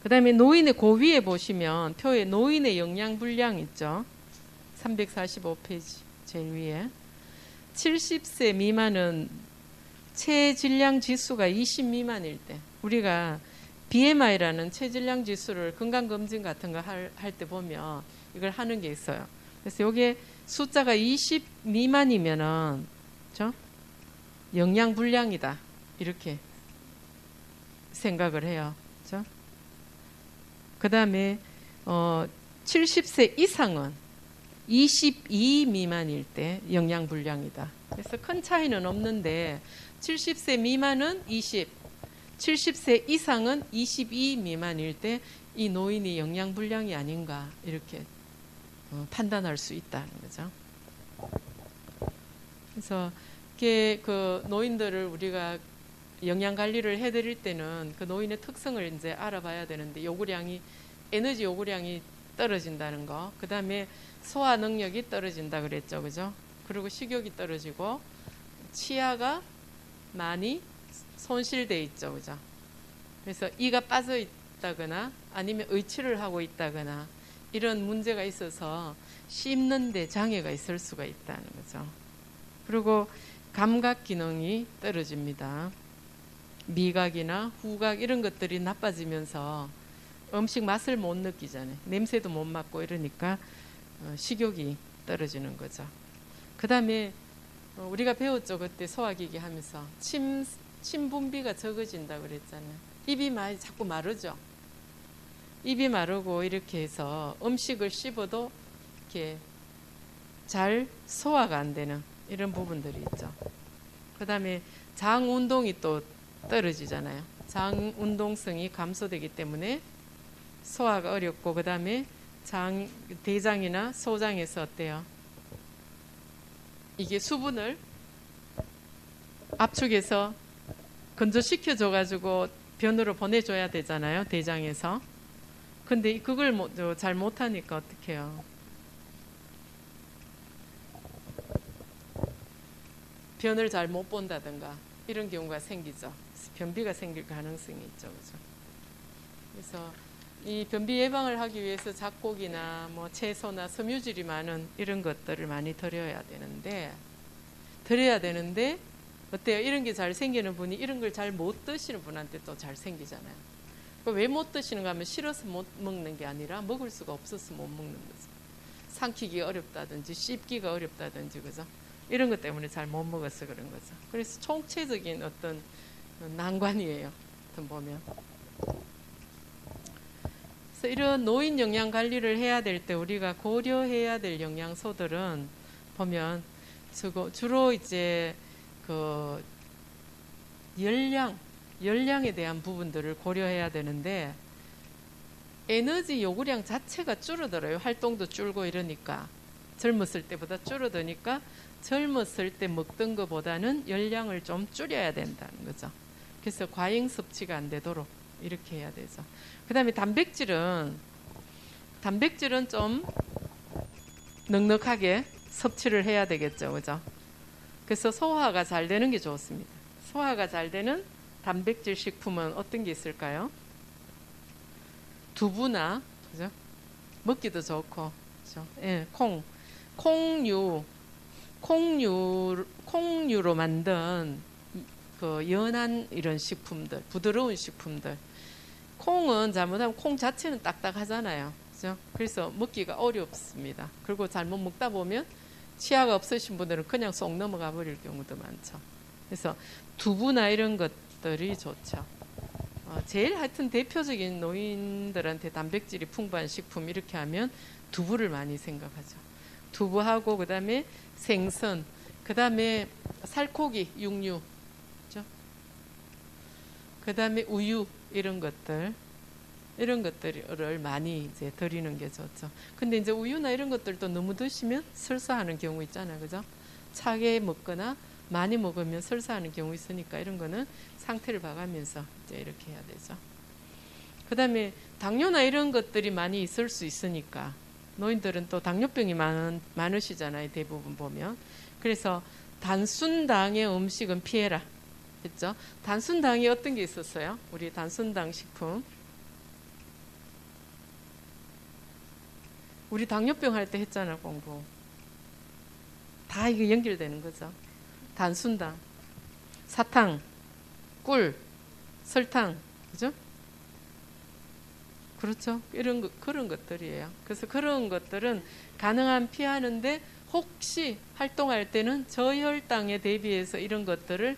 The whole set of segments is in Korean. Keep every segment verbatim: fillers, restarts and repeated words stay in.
그 다음에 노인의 그 위에 보시면 표에 노인의 영양 분량 있죠. 삼백사십오 페이지 제일 위에. 칠십 세 미만은 체질량 지수가 이십 미만일 때, 우리가 비엠아이라는 체질량 지수를 건강검진 같은 거 할 때 보면 이걸 하는 게 있어요. 그래서 이게 숫자가 이십 미만이면은 그렇죠? 영양 불량이다 이렇게 생각을 해요. 그렇죠? 그 다음에 어, 칠십 세 이상은 이십이 미만일 때 영양 불량이다. 그래서 큰 차이는 없는데 칠십 세 미만은 이십, 칠십 세 이상은 이십이 미만일 때 이 노인이 영양 불량이 아닌가 이렇게 어, 판단할 수 있다는 거죠. 그래서 이게 그 노인들을 우리가 영양 관리를 해드릴 때는 그 노인의 특성을 이제 알아봐야 되는데 요구량이 에너지 요구량이 떨어진다는 거, 그 다음에 소화 능력이 떨어진다 그랬죠, 그죠? 그리고 식욕이 떨어지고 치아가 많이 손실돼 있죠, 그죠? 그래서 이가 빠져 있다거나 아니면 의치를 하고 있다거나 이런 문제가 있어서 씹는데 장애가 있을 수가 있다는 거죠. 그리고 감각 기능이 떨어집니다. 미각이나 후각 이런 것들이 나빠지면서 음식 맛을 못 느끼잖아요. 냄새도 못 맡고 이러니까 식욕이 떨어지는 거죠. 그 다음에 우리가 배웠죠. 그때 소화기기 하면서 침, 침 분비가 적어진다고 그랬잖아요. 입이 많이 자꾸 마르죠. 입이 마르고 이렇게 해서 음식을 씹어도 이렇게 잘 소화가 안 되는 이런 부분들이 있죠. 그 다음에 장 운동이 또 떨어지잖아요. 장 운동성이 감소되기 때문에 소화가 어렵고, 그 다음에 장, 대장이나 소장에서 어때요? 이게 수분을 압축해서 건조시켜줘가지고 변으로 보내줘야 되잖아요. 대장에서. 근데 그걸 잘 못하니까 어떡해요? 변을 잘 못 본다든가 이런 경우가 생기죠. 변비가 생길 가능성이 있죠. 그죠? 그래서 이 변비 예방을 하기 위해서 잡곡이나 뭐 채소나 섬유질이 많은 이런 것들을 많이 드려야 되는데 드려야 되는데 어때요? 이런 게 잘 생기는 분이 이런 걸 잘 못 드시는 분한테 또 잘 생기잖아요. 왜 못 드시는가 하면 싫어서 못 먹는 게 아니라 먹을 수가 없어서 못 먹는 거죠. 삼키기가 어렵다든지 씹기가 어렵다든지, 그죠? 이런 것 때문에 잘 못 먹어서 그런 거죠. 그래서 총체적인 어떤 난관이에요. 보면. 그래서 이런 노인 영양 관리를 해야 될 때 우리가 고려해야 될 영양소들은 보면 주로 이제 그 열량, 열량에 대한 부분들을 고려해야 되는데 에너지 요구량 자체가 줄어들어요. 활동도 줄고 이러니까 젊었을 때보다 줄어드니까 젊었을 때 먹던 것보다는 열량을 좀 줄여야 된다는 거죠. 그래서 과잉 섭취가 안 되도록 이렇게 해야 되죠. 그 다음에 단백질은 단백질은 좀 넉넉하게 섭취를 해야 되겠죠, 그죠? 그래서 소화가 잘 되는 게 좋습니다. 소화가 잘 되는 단백질 식품은 어떤 게 있을까요? 두부나, 그죠? 먹기도 좋고, 그죠? 예, 콩, 콩류, 콩류, 콩류로 만든 그 연한 이런 식품들, 부드러운 식품들. 콩은 잘못하면 콩 자체는 딱딱하잖아요, 그죠? 그래서 먹기가 어렵습니다. 그리고 잘못 먹다 보면 치아가 없으신 분들은 그냥 쏙 넘어가 버릴 경우도 많죠. 그래서 두부나 이런 것들이 좋죠. 어, 제일 하여튼 대표적인 노인들한테 단백질이 풍부한 식품 이렇게 하면 두부를 많이 생각하죠. 두부하고 그 다음에 생선, 그 다음에 살코기, 육류, 그렇죠? 그 다음에 우유 이런 것들, 이런 것들을 많이 이제 드리는 게 좋죠. 근데 이제 우유나 이런 것들도 너무 드시면 설사하는 경우 있잖아요, 그죠? 차게 먹거나 많이 먹으면 설사하는 경우 있으니까 이런 거는 상태를 봐가면서 이제 이렇게 해야 되죠. 그 다음에 당뇨나 이런 것들이 많이 있을 수 있으니까 노인들은 또 당뇨병이 많은, 많으시잖아요, 대부분 보면. 그래서 단순당의 음식은 피해라 했죠. 단순당이 어떤 게 있었어요? 우리 단순당 식품 우리 당뇨병 할 때 했잖아, 공부. 다 이게 연결되는 거죠. 단순당, 사탕, 꿀, 설탕, 그죠? 그렇죠. 이런 거, 그런 것들이에요. 그래서 그런 것들은 가능한 피하는데 혹시 활동할 때는 저혈당에 대비해서 이런 것들을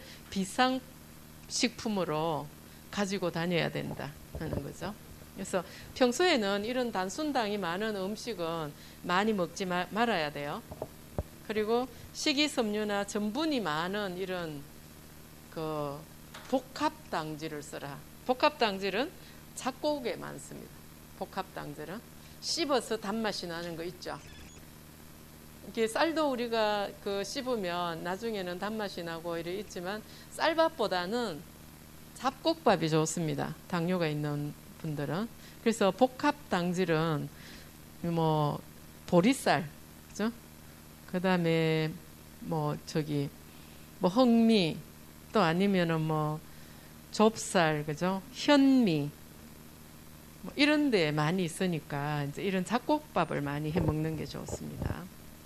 비상식품으로 가지고 다녀야 된다 하는 거죠. 그래서 평소에는 이런 단순당이 많은 음식은 많이 먹지 마, 말아야 돼요. 그리고 식이섬유나 전분이 많은 이런 그 복합당질을 써라. 복합당질은 작곡에 많습니다. 복합당질은 씹어서 단맛이 나는 거 있죠. 이게 쌀도 우리가 그 씹으면 나중에는 단맛이 나고 이래 있지만 쌀밥보다는 잡곡밥이 좋습니다. 당뇨가 있는 분들은. 그래서 복합당질은 뭐 보리쌀, 그죠? 그 다음에 뭐 저기 뭐 흑미, 또 아니면은 뭐 좁쌀, 그죠? 현미, 뭐 이런 데 많이 있으니까 이제 이런 잡곡밥을 많이 해 먹는 게 좋습니다.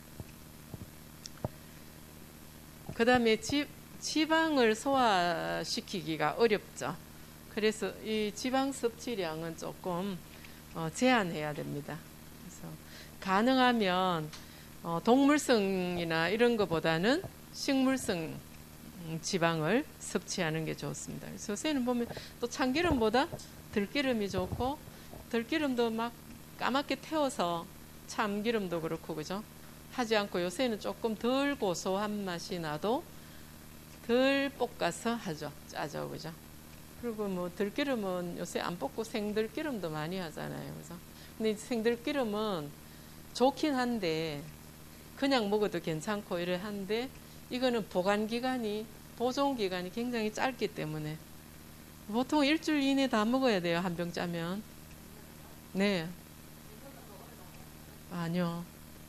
그 다음에 지, 지방을 소화시키기가 어렵죠. 그래서 이 지방 섭취량은 조금 어, 제한해야 됩니다. 그래서 가능하면 어, 동물성이나 이런 것보다는 식물성 지방을 섭취하는 게 좋습니다. 그래서 요새는 보면 또 참기름보다 들기름이 좋고, 들기름도 막 까맣게 태워서 참기름도 그렇고, 그죠? 하지 않고 요새는 조금 덜 고소한 맛이 나도 덜 볶아서 하죠. 짜죠, 그죠? 그리고 뭐 들기름은 요새 안 볶고 생들기름도 많이 하잖아요, 그죠? 근데 생들기름은 좋긴 한데 그냥 먹어도 괜찮고 이래 한데, 이거는 보관 기간이, 보존 기간이 굉장히 짧기 때문에 보통 일주일 이내 다 먹어야 돼요, 한 병 짜면. 네. 아니요.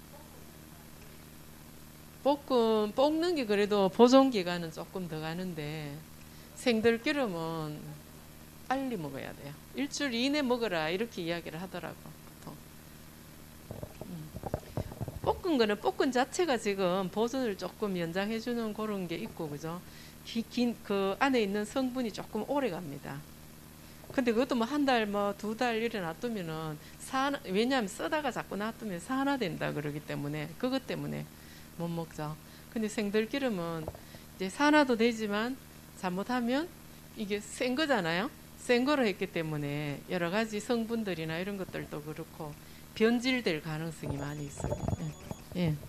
볶음, 볶는 게 그래도 보존 기간은 조금 더 가는데 생들기름은 빨리 먹어야 돼요. 일주일 이내 먹어라 이렇게 이야기를 하더라고, 보통. 음. 볶은 거는 볶은 자체가 지금 보존을 조금 연장해 주는 그런 게 있고, 그죠? 기, 긴, 그 안에 있는 성분이 조금 오래 갑니다. 근데 그것도 뭐 한 달, 뭐 두 달 이래 놔두면은 사, 왜냐하면 쓰다가 자꾸 놔두면 산화된다 그러기 때문에, 그것 때문에 못 먹죠. 근데 생들기름은 이제 산화도 되지만 잘못하면 이게 센 거잖아요. 센 거로 했기 때문에 여러 가지 성분들이나 이런 것들도 그렇고 변질될 가능성이 많이 있어요. 예. 예.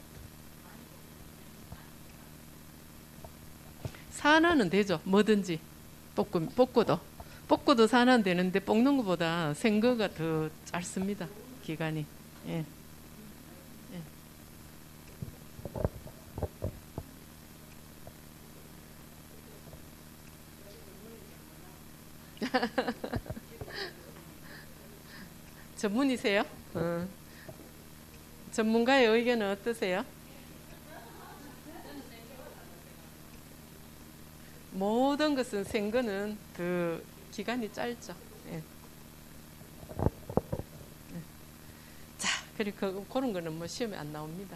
산화는 되죠. 뭐든지 볶음, 볶고도 볶고도 산화는 되는데 볶는 것보다 생거가 더 짧습니다, 기간이. 예. 예. 전문이세요? 어. 전문가의 의견은 어떠세요? 모든 것은 생거는 그 기간이 짧죠. 예. 예. 자, 그리고 그, 그런 거는 뭐 시험에 안 나옵니다.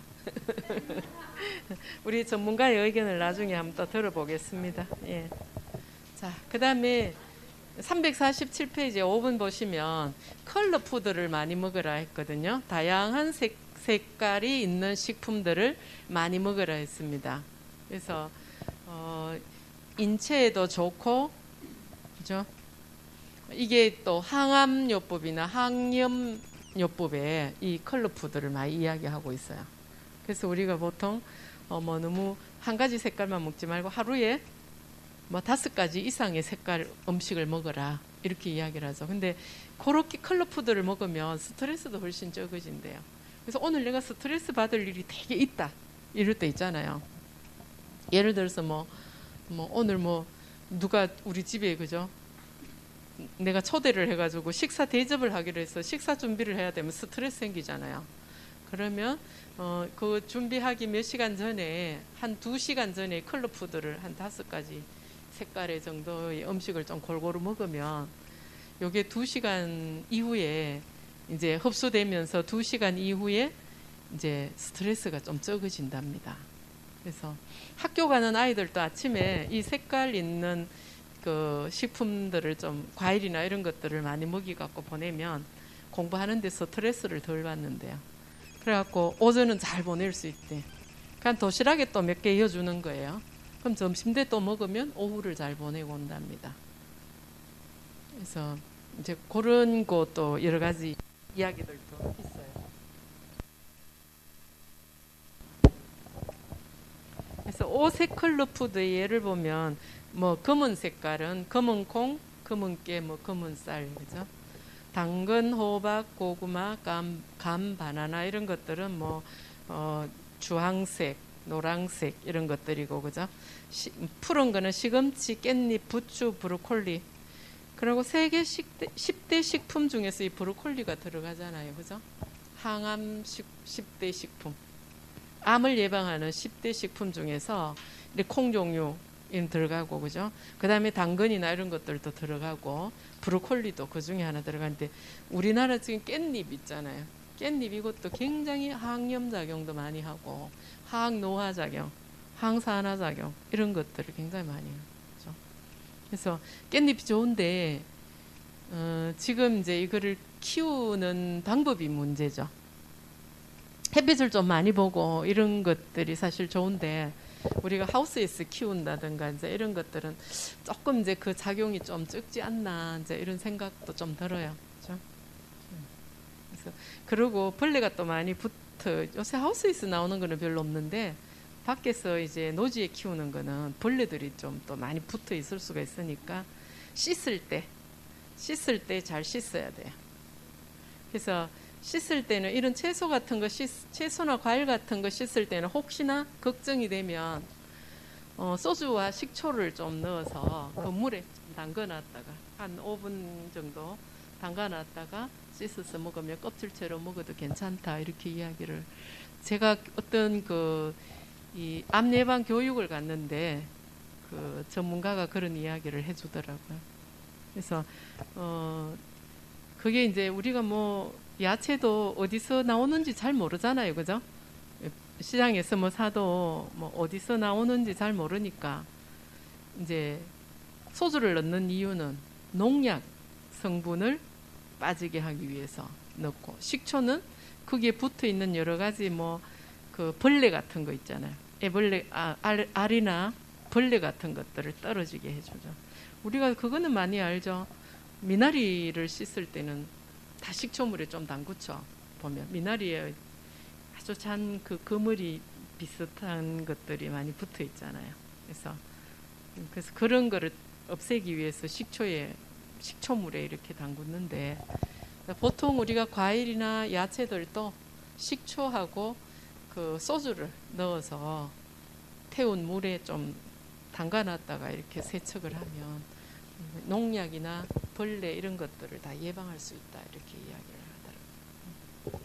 우리 전문가의 의견을 나중에 한번 또 들어보겠습니다. 예. 자, 그 다음에 삼백사십칠 페이지에 오 번 보시면 컬러 푸드를 많이 먹으라 했거든요. 다양한 색, 색깔이 있는 식품들을 많이 먹으라 했습니다. 그래서 어, 인체에도 좋고, 그죠? 이게 또 항암요법이나 항염요법에 이 컬러 푸드를 많이 이야기하고 있어요. 그래서 우리가 보통 어, 뭐 너무 한 가지 색깔만 먹지 말고 하루에 뭐 다섯 가지 이상의 색깔 음식을 먹어라 이렇게 이야기를 하죠. 근데 그렇게 컬러 푸드를 먹으면 스트레스도 훨씬 적어진대요. 그래서 오늘 내가 스트레스 받을 일이 되게 있다 이럴 때 있잖아요. 예를 들어서 뭐, 뭐 오늘 뭐 누가 우리 집에, 그죠? 내가 초대를 해가지고 식사 대접을 하기로 해서 식사 준비를 해야 되면 스트레스 생기잖아요. 그러면 어, 그 준비하기 몇 시간 전에, 한 두 시간 전에 컬러 푸드를 한 다섯 가지 색깔의 정도의 음식을 좀 골고루 먹으면 요게 두 시간 이후에 이제 흡수되면서 두 시간 이후에 이제 스트레스가 좀 적어진답니다. 그래서 학교 가는 아이들도 아침에 이 색깔 있는 그 식품들을 좀 과일이나 이런 것들을 많이 먹이 갖고 보내면 공부하는 데 스트레스를 덜 받는데요. 그래갖고 오전은 잘 보낼 수 있대. 그냥 도시락에 또 몇 개 이어주는 거예요. 그럼 점심 때 또 먹으면 오후를 잘 보내고 온답니다. 그래서 이제 그런 것도 여러 가지 이야기들도 있어요. 그래서 오색 컬러 푸드의 예를 보면 뭐 검은 색깔은 검은 콩, 검은 깨, 뭐 검은 쌀, 그죠? 당근, 호박, 고구마, 감, 감, 바나나 이런 것들은 뭐 어, 주황색, 노란색 이런 것들이고, 그죠? 시, 푸른 거는 시금치, 깻잎, 부추, 브로콜리. 그리고 세계 십 대 식품 중에서 이 브로콜리가 들어가잖아요, 그죠? 항암 십 대 식품. 암을 예방하는 십 대 식품 중에서 콩 종류 들어가고, 그죠? 그 다음에 당근이나 이런 것들도 들어가고, 브로콜리도 그 중에 하나 들어가는데, 우리나라 지금 깻잎 있잖아요. 깻잎 이것도 굉장히 항염작용도 많이 하고, 항노화작용, 항산화작용, 이런 것들을 굉장히 많이 해요. 그죠? 그래서 깻잎이 좋은데, 어, 지금 이제 이거를 키우는 방법이 문제죠. 햇빛을 좀 많이 보고 이런 것들이 사실 좋은데, 우리가 하우스에서 키운다든가 이제 이런 것들은 조금 이제 그 작용이 좀 적지 않나 이제 이런 생각도 좀 들어요. 그렇죠? 그래서 그리고 벌레가 또 많이 붙어. 요새 하우스에서 나오는 거는 별로 없는데 밖에서 이제 노지에 키우는 거는 벌레들이 좀 또 많이 붙어 있을 수가 있으니까 씻을 때 씻을 때 잘 씻어야 돼요. 그래서 씻을 때는 이런 채소 같은 거 씻, 채소나 과일 같은 거 씻을 때는 혹시나 걱정이 되면 어, 소주와 식초를 좀 넣어서 그 물에 담가놨다가 한 오 분 정도 담가놨다가 씻어서 먹으면 껍질째로 먹어도 괜찮다, 이렇게 이야기를. 제가 어떤 그 이 암 예방 교육을 갔는데 그 전문가가 그런 이야기를 해주더라고요. 그래서 어 그게 이제 우리가 뭐 야채도 어디서 나오는지 잘 모르잖아요, 그죠? 시장에서 뭐 사도 뭐 어디서 나오는지 잘 모르니까 이제 소주를 넣는 이유는 농약 성분을 빠지게 하기 위해서 넣고, 식초는 거기에 붙어 있는 여러 가지 뭐 그 벌레 같은 거 있잖아요. 애벌레, 아, 알, 알이나 벌레 같은 것들을 떨어지게 해주죠. 우리가 그거는 많이 알죠. 미나리를 씻을 때는 다 식초물에 좀 담그죠. 보면 미나리에 아주 잔 그 그물이 비슷한 것들이 많이 붙어 있잖아요. 그래서 그래서 그런 거를 없애기 위해서 식초에 식초물에 이렇게 담그는데, 보통 우리가 과일이나 야채들도 식초하고 그 소주를 넣어서 태운 물에 좀 담가놨다가 이렇게 세척을 하면 농약이나 벌레 이런 것들을 다 예방할 수 있다, 이렇게 이야기를 하더라고요.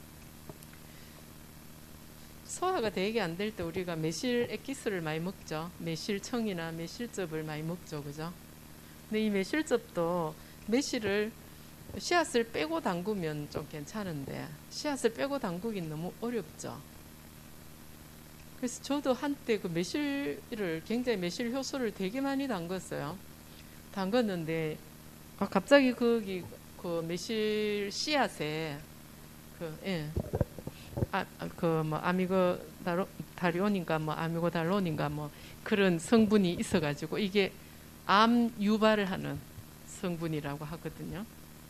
소화가 되게 안 될 때 우리가 매실 액기스를 많이 먹죠. 매실청이나 매실즙을 많이 먹죠, 그죠? 근데 이 매실즙도 매실을 씨앗을 빼고 담그면 좀 괜찮은데 씨앗을 빼고 담그긴 너무 어렵죠. 그래서 저도 한때 그 매실을 굉장히 매실 효소를 되게 많이 담궜어요. 담궜는데 아, 갑자기 거기 그 매실 씨앗에 그 예. 아, 그 뭐 아미고 다리온인가 뭐 아미고 달론인가 뭐 그런 성분이 있어가지고 이게 암 유발을 하는 성분이라고 하거든요.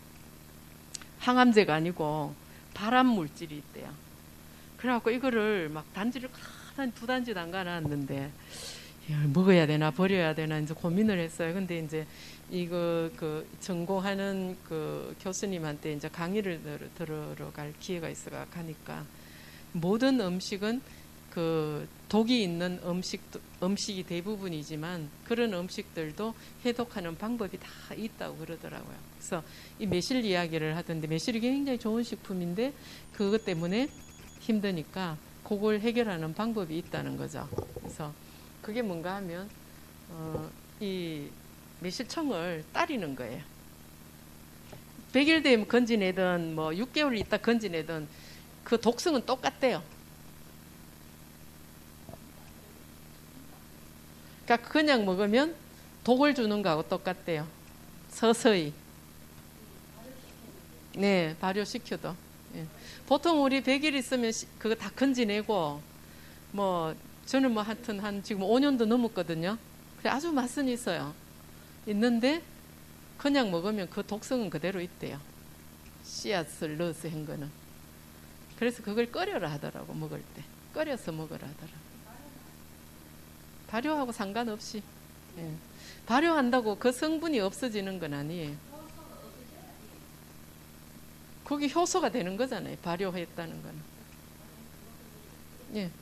항암제가 아니고 발암 물질이 있대요. 그래갖고 이거를 막 단지를 한 두 단지 담가놨는데 이걸 먹어야 되나 버려야 되나 이제 고민을 했어요. 근데 이제 이거 그 전공하는 그 교수님한테 이제 강의를 들으러 갈 기회가 있어가 가니까 모든 음식은 그 독이 있는 음식 음식이 대부분이지만 그런 음식들도 해독하는 방법이 다 있다고 그러더라고요. 그래서 이 매실 이야기를 하던데 매실이 굉장히 좋은 식품인데 그것 때문에 힘드니까 그걸 해결하는 방법이 있다는 거죠. 그래서 그게 뭔가 하면 어, 이 매실청을 따리는 거예요. 백 일 되면 건지내든 뭐 육 개월 있다 건지내든 그 독성은 똑같대요. 그러니까 그냥 먹으면 독을 주는 거하고 똑같대요. 서서히. 네, 발효시켜도. 예. 보통 우리 백 일 있으면 시, 그거 다 건지내고, 뭐, 저는 뭐 하여튼 한 지금 오 년도 넘었거든요. 그래 아주 맛은 있어요. 있는데, 그냥 먹으면 그 독성은 그대로 있대요. 씨앗을 넣어서 한 거는. 그래서 그걸 끓여라 하더라고, 먹을 때. 끓여서 먹으라 하더라고. 발효하고 상관없이. 예. 발효한다고 그 성분이 없어지는 건 아니에요. 그게 효소가 되는 거잖아요. 발효했다는 거는. 예.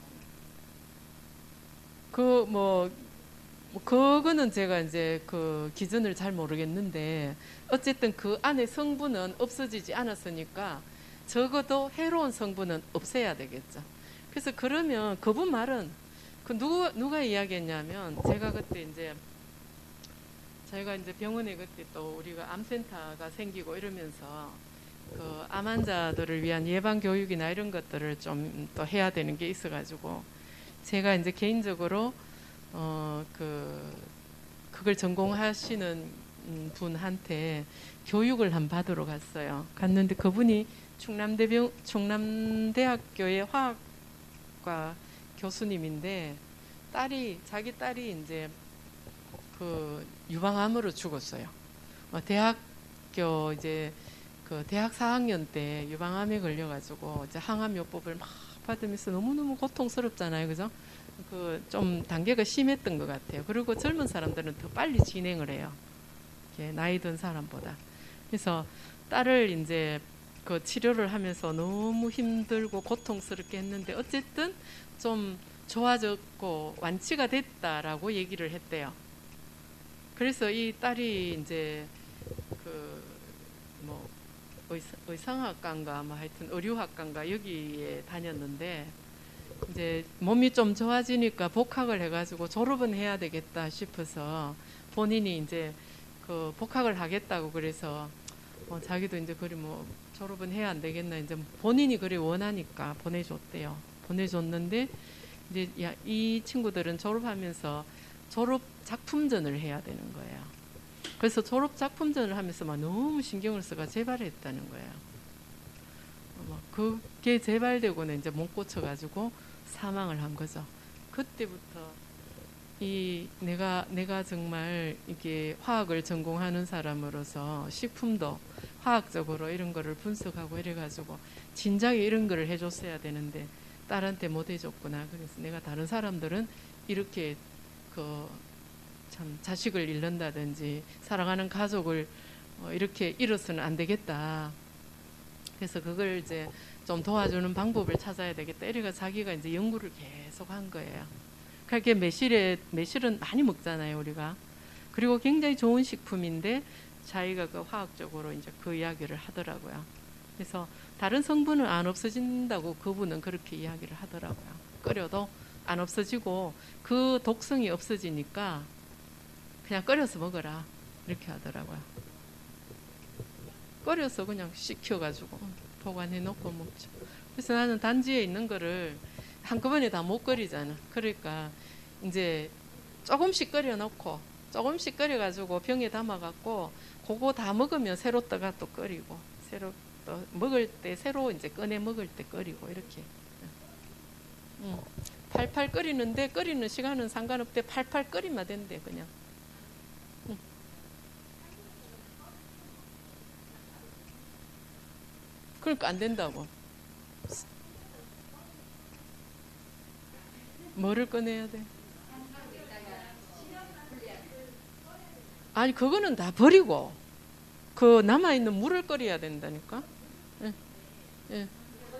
그, 뭐, 뭐 그거는 제가 이제 그 기준을 잘 모르겠는데, 어쨌든 그 안에 성분은 없어지지 않았으니까, 적어도 해로운 성분은 없애야 되겠죠. 그래서 그러면 그분 말은, 그 누가, 누가 이야기했냐면, 제가 그때 이제, 저희가 이제 병원에 그때 또 우리가 암센터가 생기고 이러면서, 그 암 환자들을 위한 예방 교육이나 이런 것들을 좀 또 해야 되는 게 있어가지고 제가 이제 개인적으로 어 그 그걸 전공하시는 분한테 교육을 한 받으러 갔어요. 갔는데 그분이 충남대병 충남대학교의 화학과 교수님인데 딸이 자기 딸이 이제 그 유방암으로 죽었어요. 어, 대학교 이제 그 대학 사 학년 때 유방암에 걸려가지고 이제 항암요법을 막 받으면서 너무너무 고통스럽잖아요. 그죠? 그 좀 단계가 심했던 것 같아요. 그리고 젊은 사람들은 더 빨리 진행을 해요. 나이 든 사람보다. 그래서 딸을 이제 그 치료를 하면서 너무 힘들고 고통스럽게 했는데 어쨌든 좀 좋아졌고 완치가 됐다라고 얘기를 했대요. 그래서 이 딸이 이제 그 뭐 의상학과인가 뭐 하여튼 의류학과인가 여기에 다녔는데 이제 몸이 좀 좋아지니까 복학을 해가지고 졸업은 해야 되겠다 싶어서 본인이 이제 그 복학을 하겠다고 그래서 어 자기도 이제 그래 뭐 졸업은 해야 안 되겠나 이제 본인이 그래 원하니까 보내줬대요. 보내줬는데 이제 야, 이 친구들은 졸업하면서 졸업 작품전을 해야 되는 거예요. 그래서 졸업 작품전을 하면서 막 너무 신경을 써가 재발했다는 거예요. 그게 재발되고는 이제 못 고쳐가지고 사망을 한 거죠. 그때부터 이 내가 내가 정말 이게 화학을 전공하는 사람으로서 식품도 화학적으로 이런 거를 분석하고 이래가지고 진작에 이런 거를 해줬어야 되는데 딸한테 못 해줬구나. 그래서 내가 다른 사람들은 이렇게 그 참 자식을 잃는다든지 사랑하는 가족을 어 이렇게 잃어서는 안 되겠다. 그래서 그걸 이제 좀 도와주는 방법을 찾아야 되겠다. 이래가 자기가 이제 연구를 계속 한 거예요. 그렇게 매실에 매실은 많이 먹잖아요, 우리가. 그리고 굉장히 좋은 식품인데 자기가 그 화학적으로 이제 그 이야기를 하더라고요. 그래서 다른 성분은 안 없어진다고 그분은 그렇게 이야기를 하더라고요. 끓여도 안 없어지고 그 독성이 없어지니까 그냥 끓여서 먹어라 이렇게 하더라고요. 끓여서 그냥 식혀가지고 보관해 놓고 먹죠. 그래서 나는 단지에 있는 거를 한꺼번에 다 못 끓이잖아. 그러니까 이제 조금씩 끓여 놓고 조금씩 끓여가지고 병에 담아갖고 그거 다 먹으면 새로 떠가 또 끓이고 새로 또 먹을 때 새로 이제 꺼내 먹을 때 끓이고 이렇게. 응. 팔팔 끓이는데 끓이는 시간은 상관없대. 팔팔 끓이면 된대 그냥. 응. 그러니까 안 된다고. 뭐를 꺼내야 돼? 아니 그거는 다 버리고 그 남아있는 물을 끓여야 된다니까. 예. 예.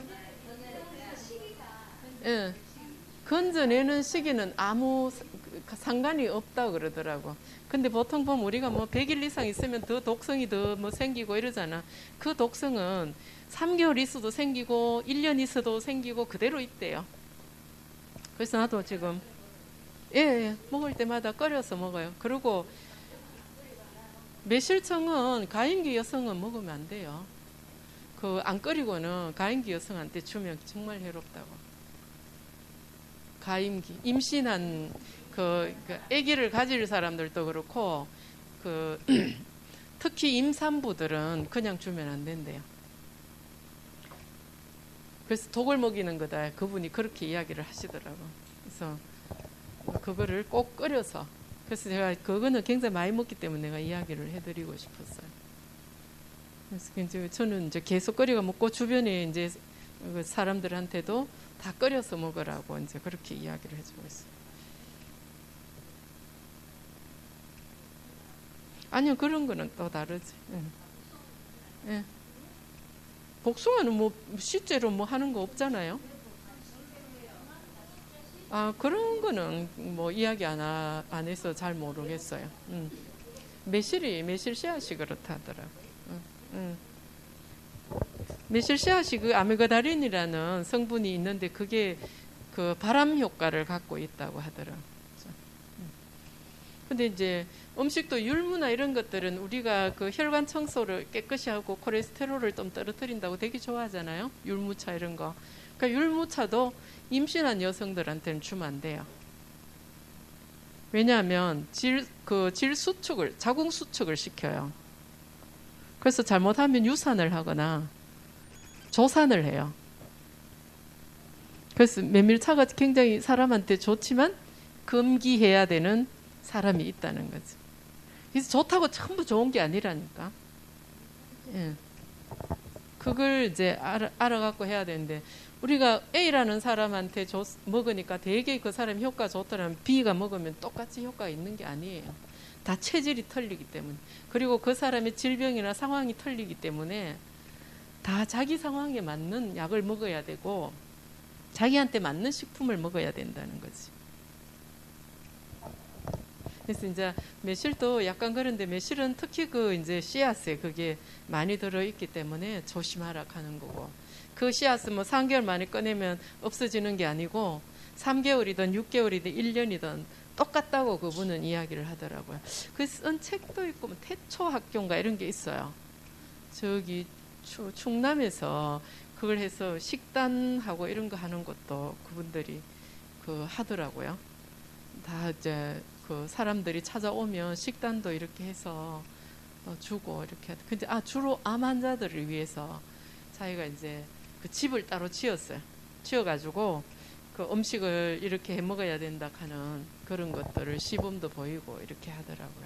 예. 건져내는 시기는 아무 상관이 없다 그러더라고. 근데 보통 보면 우리가 뭐 백 일 이상 있으면 더 독성이 더 뭐 생기고 이러잖아. 그 독성은 삼 개월 있어도 생기고 일 년 있어도 생기고 그대로 있대요. 그래서 나도 지금 예, 예 먹을 때마다 끓여서 먹어요. 그리고 매실청은 가임기 여성은 먹으면 안 돼요. 그 안 끓이고는 가임기 여성한테 주면 정말 해롭다고. 가임기, 임신한 그, 그 아기를 가질 사람들도 그렇고 그 특히 임산부들은 그냥 주면 안 된대요. 그래서 독을 먹이는 거다. 그분이 그렇게 이야기를 하시더라고. 그래서 그거를 꼭 끓여서. 그래서 제가 그거는 굉장히 많이 먹기 때문에 내가 이야기를 해드리고 싶었어요. 그래서 이제 저는 이제 계속 끓여 먹고 주변에 이제 사람들한테도 다 끓여서 먹으라고 이제 그렇게 이야기를 해주고 있어요. 아니요, 그런 거는 또 다르지. 예. 예. 복숭아는 뭐 실제로 뭐 하는 거 없잖아요. 아, 그런 거는 뭐 이야기 안, 하, 안 해서 잘 모르겠어요. 음. 매실이 매실 씨앗이 그렇다 하더라고요. 음, 음. 매실 씨앗이 그 아메가다린이라는 성분이 있는데 그게 그 바람 효과를 갖고 있다고 하더라고요. 음. 근데 이제 음식도 율무나 이런 것들은 우리가 그 혈관 청소를 깨끗이 하고 콜레스테롤을 좀 떨어뜨린다고 되게 좋아하잖아요. 율무차 이런 거. 그러니까 율무차도 임신한 여성들한테는 주면 안 돼요. 왜냐하면 질, 그 질 수축을, 자궁 수축을 시켜요. 그래서 잘못하면 유산을 하거나 조산을 해요. 그래서 메밀차가 굉장히 사람한테 좋지만 금기해야 되는 사람이 있다는 거죠. 그래서 좋다고 전부 좋은 게 아니라니까. 예. 그걸 이제 알아, 알아갖고 해야 되는데 우리가 A라는 사람한테 줘, 먹으니까 되게 그 사람 효과 좋더라면 B가 먹으면 똑같이 효과가 있는 게 아니에요. 다 체질이 틀리기 때문에. 그리고 그 사람의 질병이나 상황이 틀리기 때문에 다 자기 상황에 맞는 약을 먹어야 되고 자기한테 맞는 식품을 먹어야 된다는 거지. 그래서 이제 매실도 약간 그런데 매실은 특히 그 이제 씨앗에 그게 많이 들어있기 때문에 조심하라 하는 거고. 그 씨앗은 뭐 삼 개월 만에 꺼내면 없어지는 게 아니고 삼 개월이든 육 개월이든 일 년이든 똑같다고 그분은 이야기를 하더라고요. 그 쓴 책도 있고 뭐 태초학교인가 이런 게 있어요. 저기 추, 충남에서 그걸 해서 식단하고 이런 거 하는 것도 그분들이 그 하더라고요. 다 이제 그 사람들이 찾아오면 식단도 이렇게 해서 주고 이렇게. 근데 아 주로 암 환자들을 위해서 자기가 이제 그 집을 따로 지었어요. 지어가지고 그 음식을 이렇게 해 먹어야 된다 하는 그런 것들을 시범도 보이고 이렇게 하더라고요.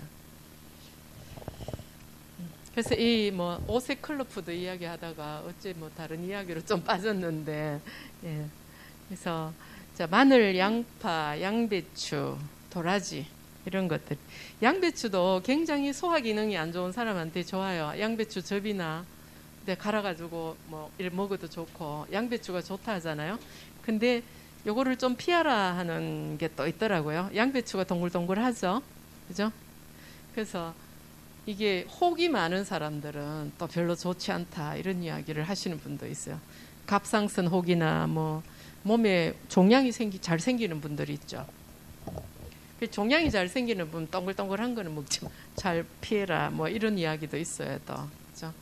그래서 이 뭐 오색 클럽푸드 이야기하다가 어째 뭐 다른 이야기로 좀 빠졌는데, 예. 그래서 자 마늘, 양파, 양배추, 도라지 이런 것들. 양배추도 굉장히 소화 기능이 안 좋은 사람한테 좋아요. 양배추 즙이나 근데 갈아가지고 뭐 이렇게 먹어도 좋고 양배추가 좋다 하잖아요. 근데 요거를 좀 피하라 하는 게 또 있더라고요. 양배추가 동글동글하죠, 그죠? 그래서 이게 혹이 많은 사람들은 또 별로 좋지 않다 이런 이야기를 하시는 분도 있어요. 갑상선 혹이나 뭐 몸에 종양이 생기 잘 생기는 분들이 있죠. 종양이 잘 생기는 분 동글동글한 거는 먹지 잘 피해라 뭐 이런 이야기도 있어요 또. 그렇죠?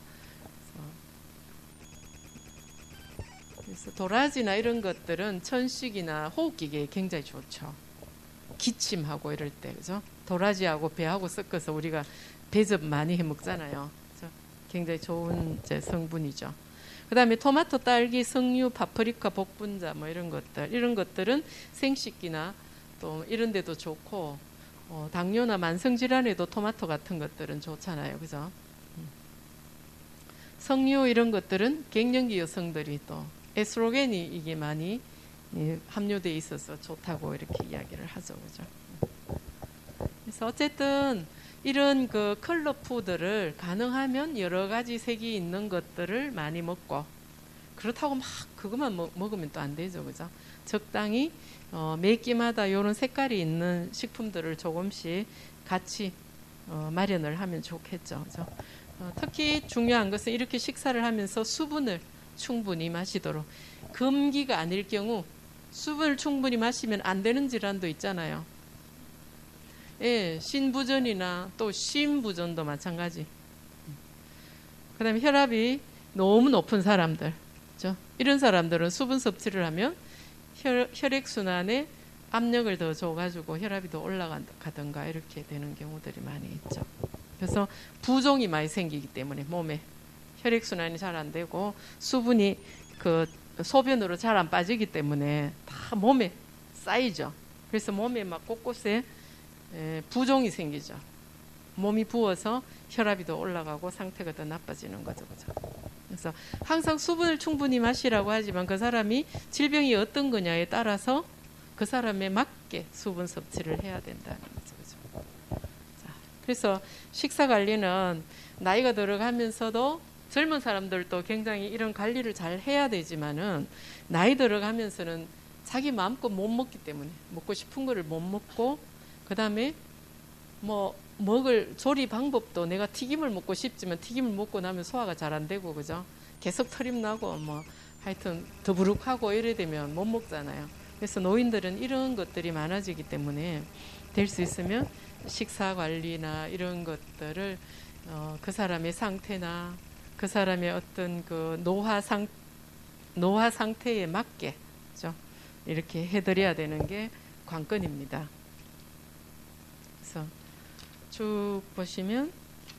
그래서 도라지나 이런 것들은 천식이나 호흡기계에 굉장히 좋죠. 기침하고 이럴 때 그죠? 도라지하고 배하고 섞어서 우리가 배즙 많이 해 먹잖아요. 그죠? 굉장히 좋은 이제 성분이죠. 그다음에 토마토, 딸기, 석류, 파프리카, 복분자 뭐 이런 것들 이런 것들은 생식기나 또 이런 데도 좋고 어, 당뇨나 만성 질환에도 토마토 같은 것들은 좋잖아요. 그죠? 음. 석류 이런 것들은 갱년기 여성들이 또 에스트로겐이 이게 많이 예, 함유되어 있어서 좋다고 이렇게 이야기를 하죠. 그죠? 그래서 어쨌든 이런 그 컬러 푸드를 가능하면 여러 가지 색이 있는 것들을 많이 먹고 그렇다고 막 그것만 먹, 먹으면 또 안 되죠. 그죠? 적당히 어, 매 끼마다 이런 색깔이 있는 식품들을 조금씩 같이 어, 마련을 하면 좋겠죠. 그죠? 어, 특히 중요한 것은 이렇게 식사를 하면서 수분을 충분히 마시도록. 금기가 아닐 경우 수분을 충분히 마시면 안 되는 질환도 있잖아요. 예, 신부전이나 또 심부전도 마찬가지. 그 다음에 혈압이 너무 높은 사람들, 그렇죠? 이런 사람들은 수분 섭취를 하면 혈, 혈액순환에 압력을 더 줘가지고 혈압이 더 올라가던가 이렇게 되는 경우들이 많이 있죠. 그래서 부종이 많이 생기기 때문에 몸에 혈액순환이 잘 안 되고 수분이 그 소변으로 잘 안 빠지기 때문에 다 몸에 쌓이죠. 그래서 몸에 막 곳곳에 부종이 생기죠. 몸이 부어서 혈압이 더 올라가고 상태가 더 나빠지는 거죠. 그죠? 그래서 항상 수분을 충분히 마시라고 하지만 그 사람이 질병이 어떤 거냐에 따라서 그 사람에 맞게 수분 섭취를 해야 된다는 거죠. 그죠? 자, 그래서 식사 관리는 나이가 들어가면서도 젊은 사람들도 굉장히 이런 관리를 잘 해야 되지만은 나이 들어가면서는 자기 마음껏 못 먹기 때문에 먹고 싶은 거를 못 먹고 그 다음에 뭐 먹을 조리 방법도 내가 튀김을 먹고 싶지만 튀김을 먹고 나면 소화가 잘 안 되고 그죠? 계속 터림 나고 뭐 하여튼 더부룩하고 이래 되면 못 먹잖아요. 그래서 노인들은 이런 것들이 많아지기 때문에 될 수 있으면 식사 관리나 이런 것들을 어, 그 사람의 상태나 그 사람의 어떤 그 노화 상 노화 상태에 맞게 그죠? 이렇게 해드려야 되는 게 관건입니다. 그래서 쭉 보시면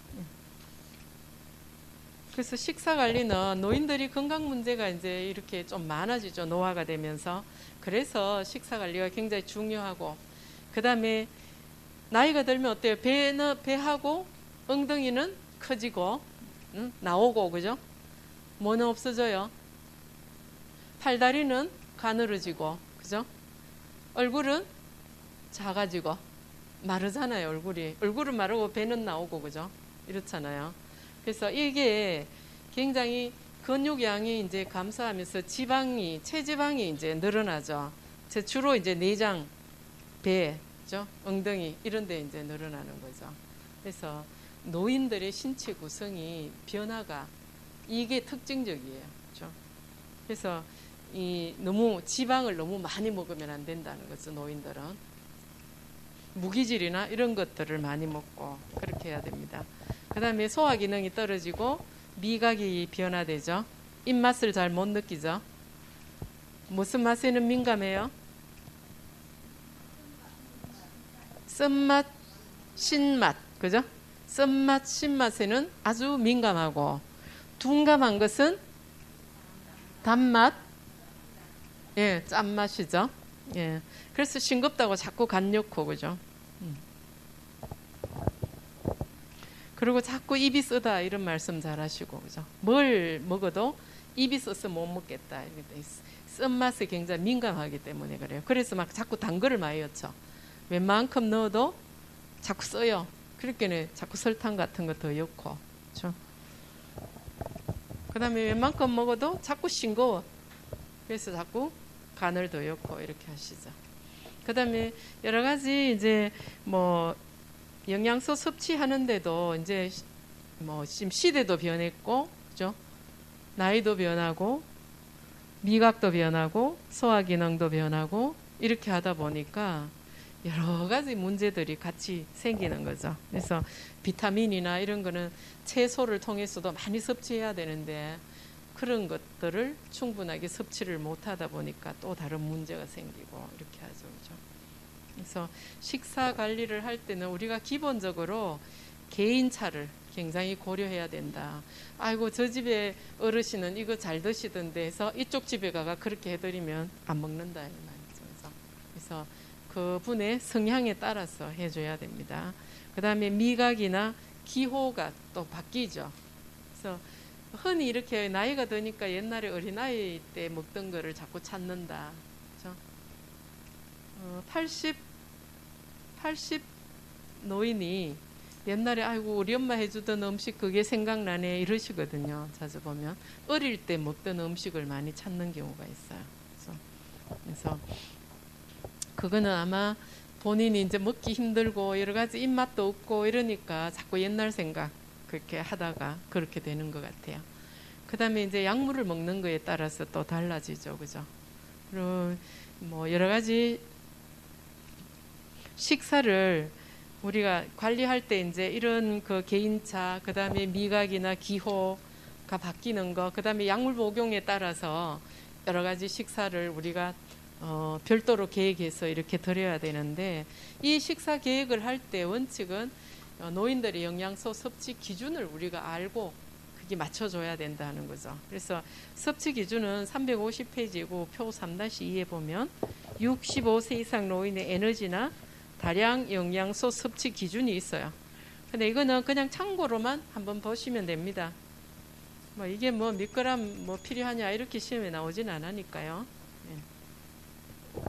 그래서 식사 관리는 노인들이 건강 문제가 이제 이렇게 좀 많아지죠. 노화가 되면서. 그래서 식사 관리가 굉장히 중요하고 그 다음에 나이가 들면 어때요? 배는 배하고 엉덩이는 커지고 응? 나오고 그죠? 뭐는 없어져요? 팔다리는 가늘어지고 그죠? 얼굴은 작아지고 마르잖아요. 얼굴이 얼굴은 마르고 배는 나오고 그죠? 이렇잖아요. 그래서 이게 굉장히 근육량이 이제 감소하면서 지방이 체지방이 이제 늘어나죠. 주로 이제 내장, 배, 그죠? 엉덩이 이런 데 이제 늘어나는 거죠. 그래서 노인들의 신체 구성이 변화가 이게 특징적이에요. 그죠? 그래서 이 너무 지방을 너무 많이 먹으면 안 된다는 거죠. 노인들은 무기질이나 이런 것들을 많이 먹고 그렇게 해야 됩니다. 그 다음에 소화 기능이 떨어지고 미각이 변화되죠. 입맛을 잘 못 느끼죠. 무슨 맛에는 민감해요? 쓴맛, 신맛, 그죠? 쓴맛, 신맛에는 아주 민감하고 둔감한 것은 단맛, 예, 짠맛이죠. 예, 그래서 싱겁다고 자꾸 간 넣고 그죠? 음. 그리고 자꾸 입이 쓰다 이런 말씀 잘 하시고 그죠? 뭘 먹어도 입이 써서 못 먹겠다. 쓴맛에 굉장히 민감하기 때문에 그래요. 그래서 막 자꾸 단 거를 많이 넣죠. 웬만큼 넣어도 자꾸 써요. 그렇게는 자꾸 설탕 같은 거 더 넣고 그렇죠? 그 다음에 웬만큼 먹어도 자꾸 싱거워. 그래서 자꾸 간을 더 넣고 이렇게 하시죠. 그 다음에 여러 가지 이제 뭐 영양소 섭취하는데도 이제 뭐 지금 시대도 변했고, 그죠? 나이도 변하고, 미각도 변하고, 소화 기능도 변하고 이렇게 하다 보니까 여러 가지 문제들이 같이 생기는 거죠. 그래서 비타민이나 이런 거는 채소를 통해서도 많이 섭취해야 되는데 그런 것들을 충분하게 섭취를 못하다 보니까 또 다른 문제가 생기고 이렇게 하죠. 그렇죠? 그래서 식사 관리를 할 때는 우리가 기본적으로 개인차를 굉장히 고려해야 된다. 아이고 저 집에 어르신은 이거 잘 드시던데 해서 이쪽 집에 가가 그렇게 해드리면 안 먹는다 이 말이죠. 그래서 그분의 성향에 따라서 해줘야 됩니다. 그 다음에 미각이나 기호가 또 바뀌죠. 그래서 흔히 이렇게 나이가 드니까 옛날에 어린아이 때 먹던 거를 자꾸 찾는다. 그렇죠? 어, 팔십, 팔십 노인이 옛날에 아이고 우리 엄마 해주던 음식 그게 생각나네 이러시거든요. 자주 보면 어릴 때 먹던 음식을 많이 찾는 경우가 있어요. 그래서, 그래서 그거는 아마 본인이 이제 먹기 힘들고 여러 가지 입맛도 없고 이러니까 자꾸 옛날 생각 그렇게 하다가 그렇게 되는 것 같아요. 그 다음에 이제 약물을 먹는 거에 따라서 또 달라지죠. 그죠? 그리고 뭐 여러 가지 식사를 우리가 관리할 때 이제 이런 그 개인차, 그 다음에 미각이나 기호가 바뀌는 거, 그 다음에 약물 복용에 따라서 여러 가지 식사를 우리가 어, 별도로 계획해서 이렇게 드려야 되는데, 이 식사 계획을 할 때 원칙은 어, 노인들의 영양소 섭취 기준을 우리가 알고 그게 맞춰줘야 된다는 거죠. 그래서 섭취 기준은 삼백오십 페이지고 표 삼 이에 보면 육십오 세 이상 노인의 에너지나 다량 영양소 섭취 기준이 있어요. 근데 이거는 그냥 참고로만 한번 보시면 됩니다. 뭐 이게 뭐 몇 그램 뭐 필요하냐 이렇게 시험에 나오진 않으니까요. 예.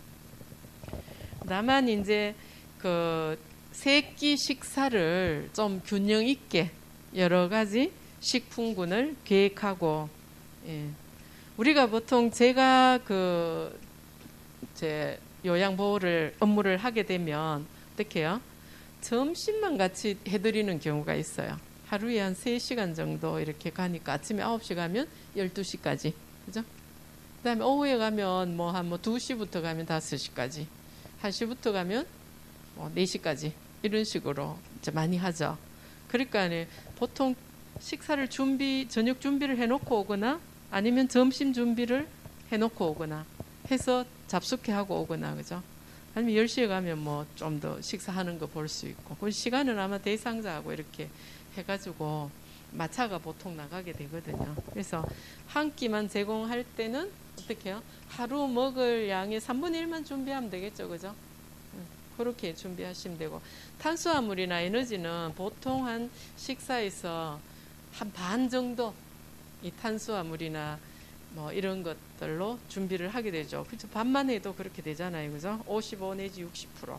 다만 이제 그 세끼 식사를 좀 균형 있게 여러 가지 식품군을 계획하고, 예. 우리가 보통 제가 그 제 요양보호를 업무를 하게 되면 어떻게 해요? 점심만 같이 해드리는 경우가 있어요. 하루에 한 세 시간 정도 이렇게 가니까 아침에 아홉 시 가면 열두 시까지. 그죠? 그 다음에 오후에 가면 뭐 한 뭐 두 시부터 가면 다섯 시까지. 한 시부터 가면 뭐 네 시까지. 이런 식으로 이제 많이 하죠. 그러니까 보통 식사를 준비, 저녁 준비를 해놓고 오거나 아니면 점심 준비를 해놓고 오거나 해서 잡숫게 하고 오거나, 그죠? 아니면 열 시에 가면 뭐 좀 더 식사하는 거 볼 수 있고, 그 시간은 아마 대상자하고 이렇게 해가지고 마차가 보통 나가게 되거든요. 그래서 한 끼만 제공할 때는 어떻게 해요? 하루 먹을 양의 삼분의 일만 준비하면 되겠죠, 그죠? 그렇게 준비하시면 되고, 탄수화물이나 에너지는 보통 한 식사에서 한 반 정도 이 탄수화물이나 뭐 이런 것들로 준비를 하게 되죠. 그렇죠. 반만 해도 그렇게 되잖아요, 그죠? 오십오 내지 육십 퍼센트.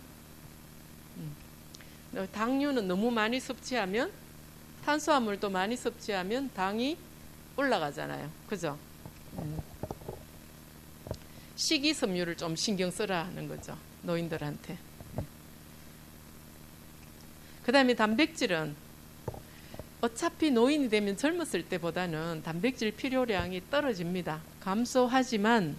음. 당류는 너무 많이 섭취하면, 탄수화물도 많이 섭취하면 당이 올라가잖아요, 그죠? 음. 식이섬유를 좀 신경 쓰라 하는 거죠, 노인들한테. 그 다음에 단백질은 어차피 노인이 되면 젊었을 때보다는 단백질 필요량이 떨어집니다. 감소하지만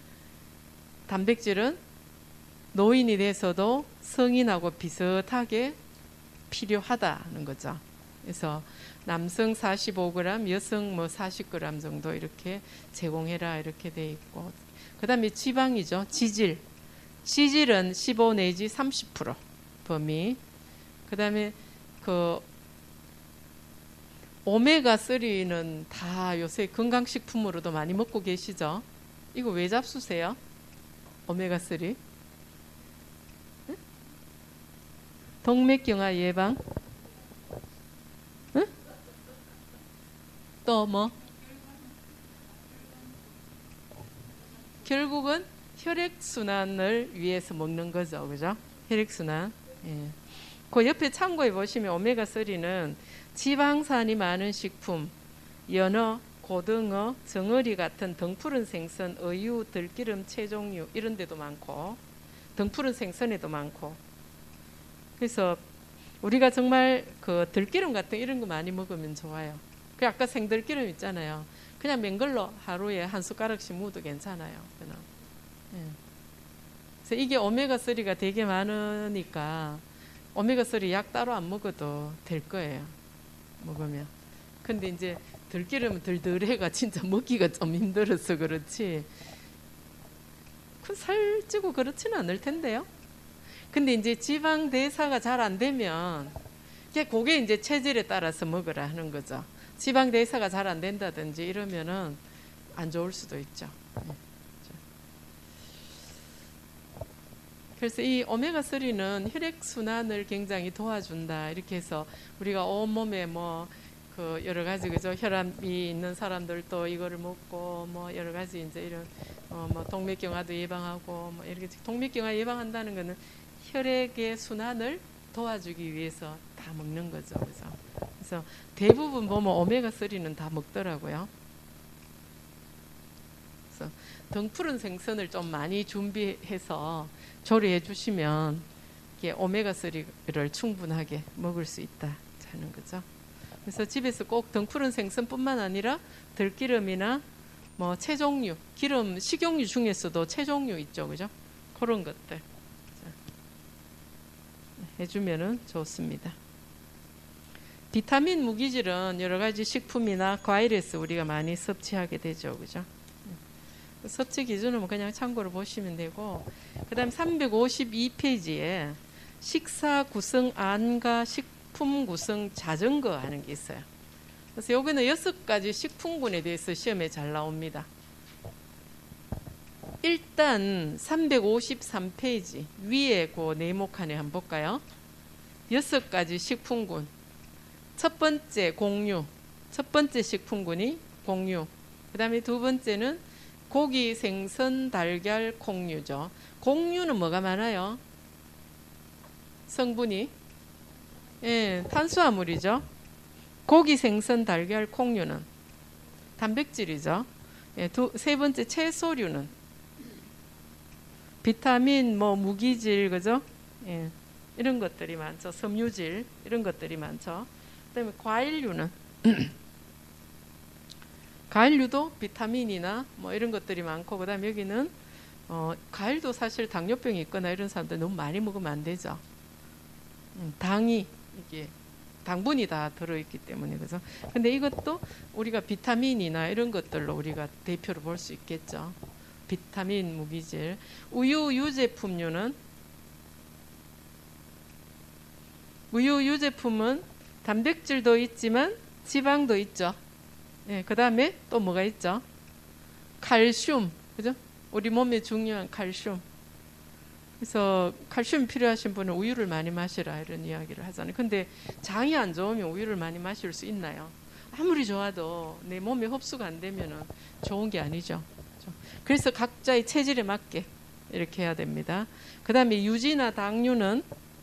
단백질은 노인이 돼서도 성인하고 비슷하게 필요하다는 거죠. 그래서 남성 사십오 그램, 여성 뭐 사십 그램 정도 이렇게 제공해라 이렇게 돼 있고, 그 다음에 지방이죠. 지질. 지질은 십오 내지 삼십 퍼센트 범위. 그 다음에 그 오메가삼는 다 요새 건강식품으로도 많이 먹고 계시죠? 이거 왜 잡수세요? 오메가삼? 응? 동맥경화 예방? 응? 또 뭐? 결국은 혈액순환을 위해서 먹는 거죠, 그죠? 혈액순환. 예. 그 옆에 참고해 보시면 오메가삼는 지방산이 많은 식품, 연어, 고등어, 정어리 같은 등푸른 생선, 어유, 들기름, 채종류 이런 데도 많고, 등푸른 생선에도 많고. 그래서 우리가 정말 그 들기름 같은 이런 거 많이 먹으면 좋아요. 그 아까 생들기름 있잖아요. 그냥 맨 걸로 하루에 한 숟가락씩 먹어도 괜찮아요. 예. 그래서 이게 오메가삼가 되게 많으니까 오메가삼 약 따로 안 먹어도 될 거예요, 먹으면. 근데 이제 들기름은 들들해가 진짜 먹기가 좀 힘들어서 그렇지, 그 살찌고 그렇지는 않을 텐데요. 근데 이제 지방 대사가 잘 안 되면 그게 이제 체질에 따라서 먹으라 하는 거죠. 지방 대사가 잘 안 된다든지 이러면은 안 좋을 수도 있죠. 그래서 이 오메가삼은 혈액순환을 굉장히 도와준다. 이렇게 해서 우리가 온몸에 뭐 그 여러 가지, 그죠? 혈압이 있는 사람들도 이거를 먹고 뭐 여러 가지 이제 이런 어 뭐 동맥경화도 예방하고 뭐 이렇게 동맥경화 예방한다는 거는 혈액의 순환을 도와주기 위해서 다 먹는 거죠. 그래서, 그래서 대부분 보면 오메가삼은 다 먹더라고요. 그래서 등푸른 생선을 좀 많이 준비해서 조리해 주시면 이게 오메가삼을 충분하게 먹을 수 있다 하는 거죠. 그래서 집에서 꼭 등푸른 생선뿐만 아니라 들기름이나 뭐 채종류, 기름, 식용유 중에서도 채종류 있죠, 그죠? 그런 것들. 네. 해주면은 좋습니다. 비타민 무기질은 여러 가지 식품이나 과일에서 우리가 많이 섭취하게 되죠. 그죠? 섭취 기준은 그냥 참고로 보시면 되고, 그 다음 삼백오십이 페이지에 식사 구성안과 식품 구성 자전거 하는 게 있어요. 그래서 여기는 여섯 가지 식품군에 대해서 시험에 잘 나옵니다. 일단 삼백오십삼 페이지 위에 그 네모칸에 한번 볼까요? 여섯 가지 식품군. 첫 번째 공유. 첫 번째 식품군이 공유. 그 다음에 두 번째는 고기, 생선, 달걀, 콩류죠. 공유는 뭐가 많아요? 성분이 예, 탄수화물이죠. 고기, 생선, 달걀, 콩류는 단백질이죠. 예, 두, 세 번째 채소류는 비타민, 뭐 무기질, 그죠? 예, 이런 것들이 많죠. 섬유질 이런 것들이 많죠. 그다음에 과일류는 과일류도 비타민이나 뭐 이런 것들이 많고, 그다음에 여기는 어, 과일도 사실 당뇨병이 있거나 이런 사람들 너무 많이 먹으면 안 되죠. 음, 당이 이게 당분이 다 들어있기 때문에. 그래서 근데 이것도 우리가 비타민이나 이런 것들로 우리가 대표로 볼 수 있겠죠. 비타민 무기질. 우유 유제품류는 우유 유제품은 단백질도 있지만 지방도 있죠. 예, 그 다음에 또 뭐가 있죠? 칼슘, 그죠? 우리 몸에 중요한 칼슘. 그래서 칼슘 필요하신 분은 우유를 많이 마시라 이런 이야기를 하잖아요. 근데 장이 안 좋으면 우유를 많이 마실 수 있나요? 아무리 좋아도 내 몸에 흡수가 안 되면은 좋은 게 아니죠. 그래서 각자의 체질에 맞게 이렇게 해야 됩니다. 그 다음에 유지나 당류는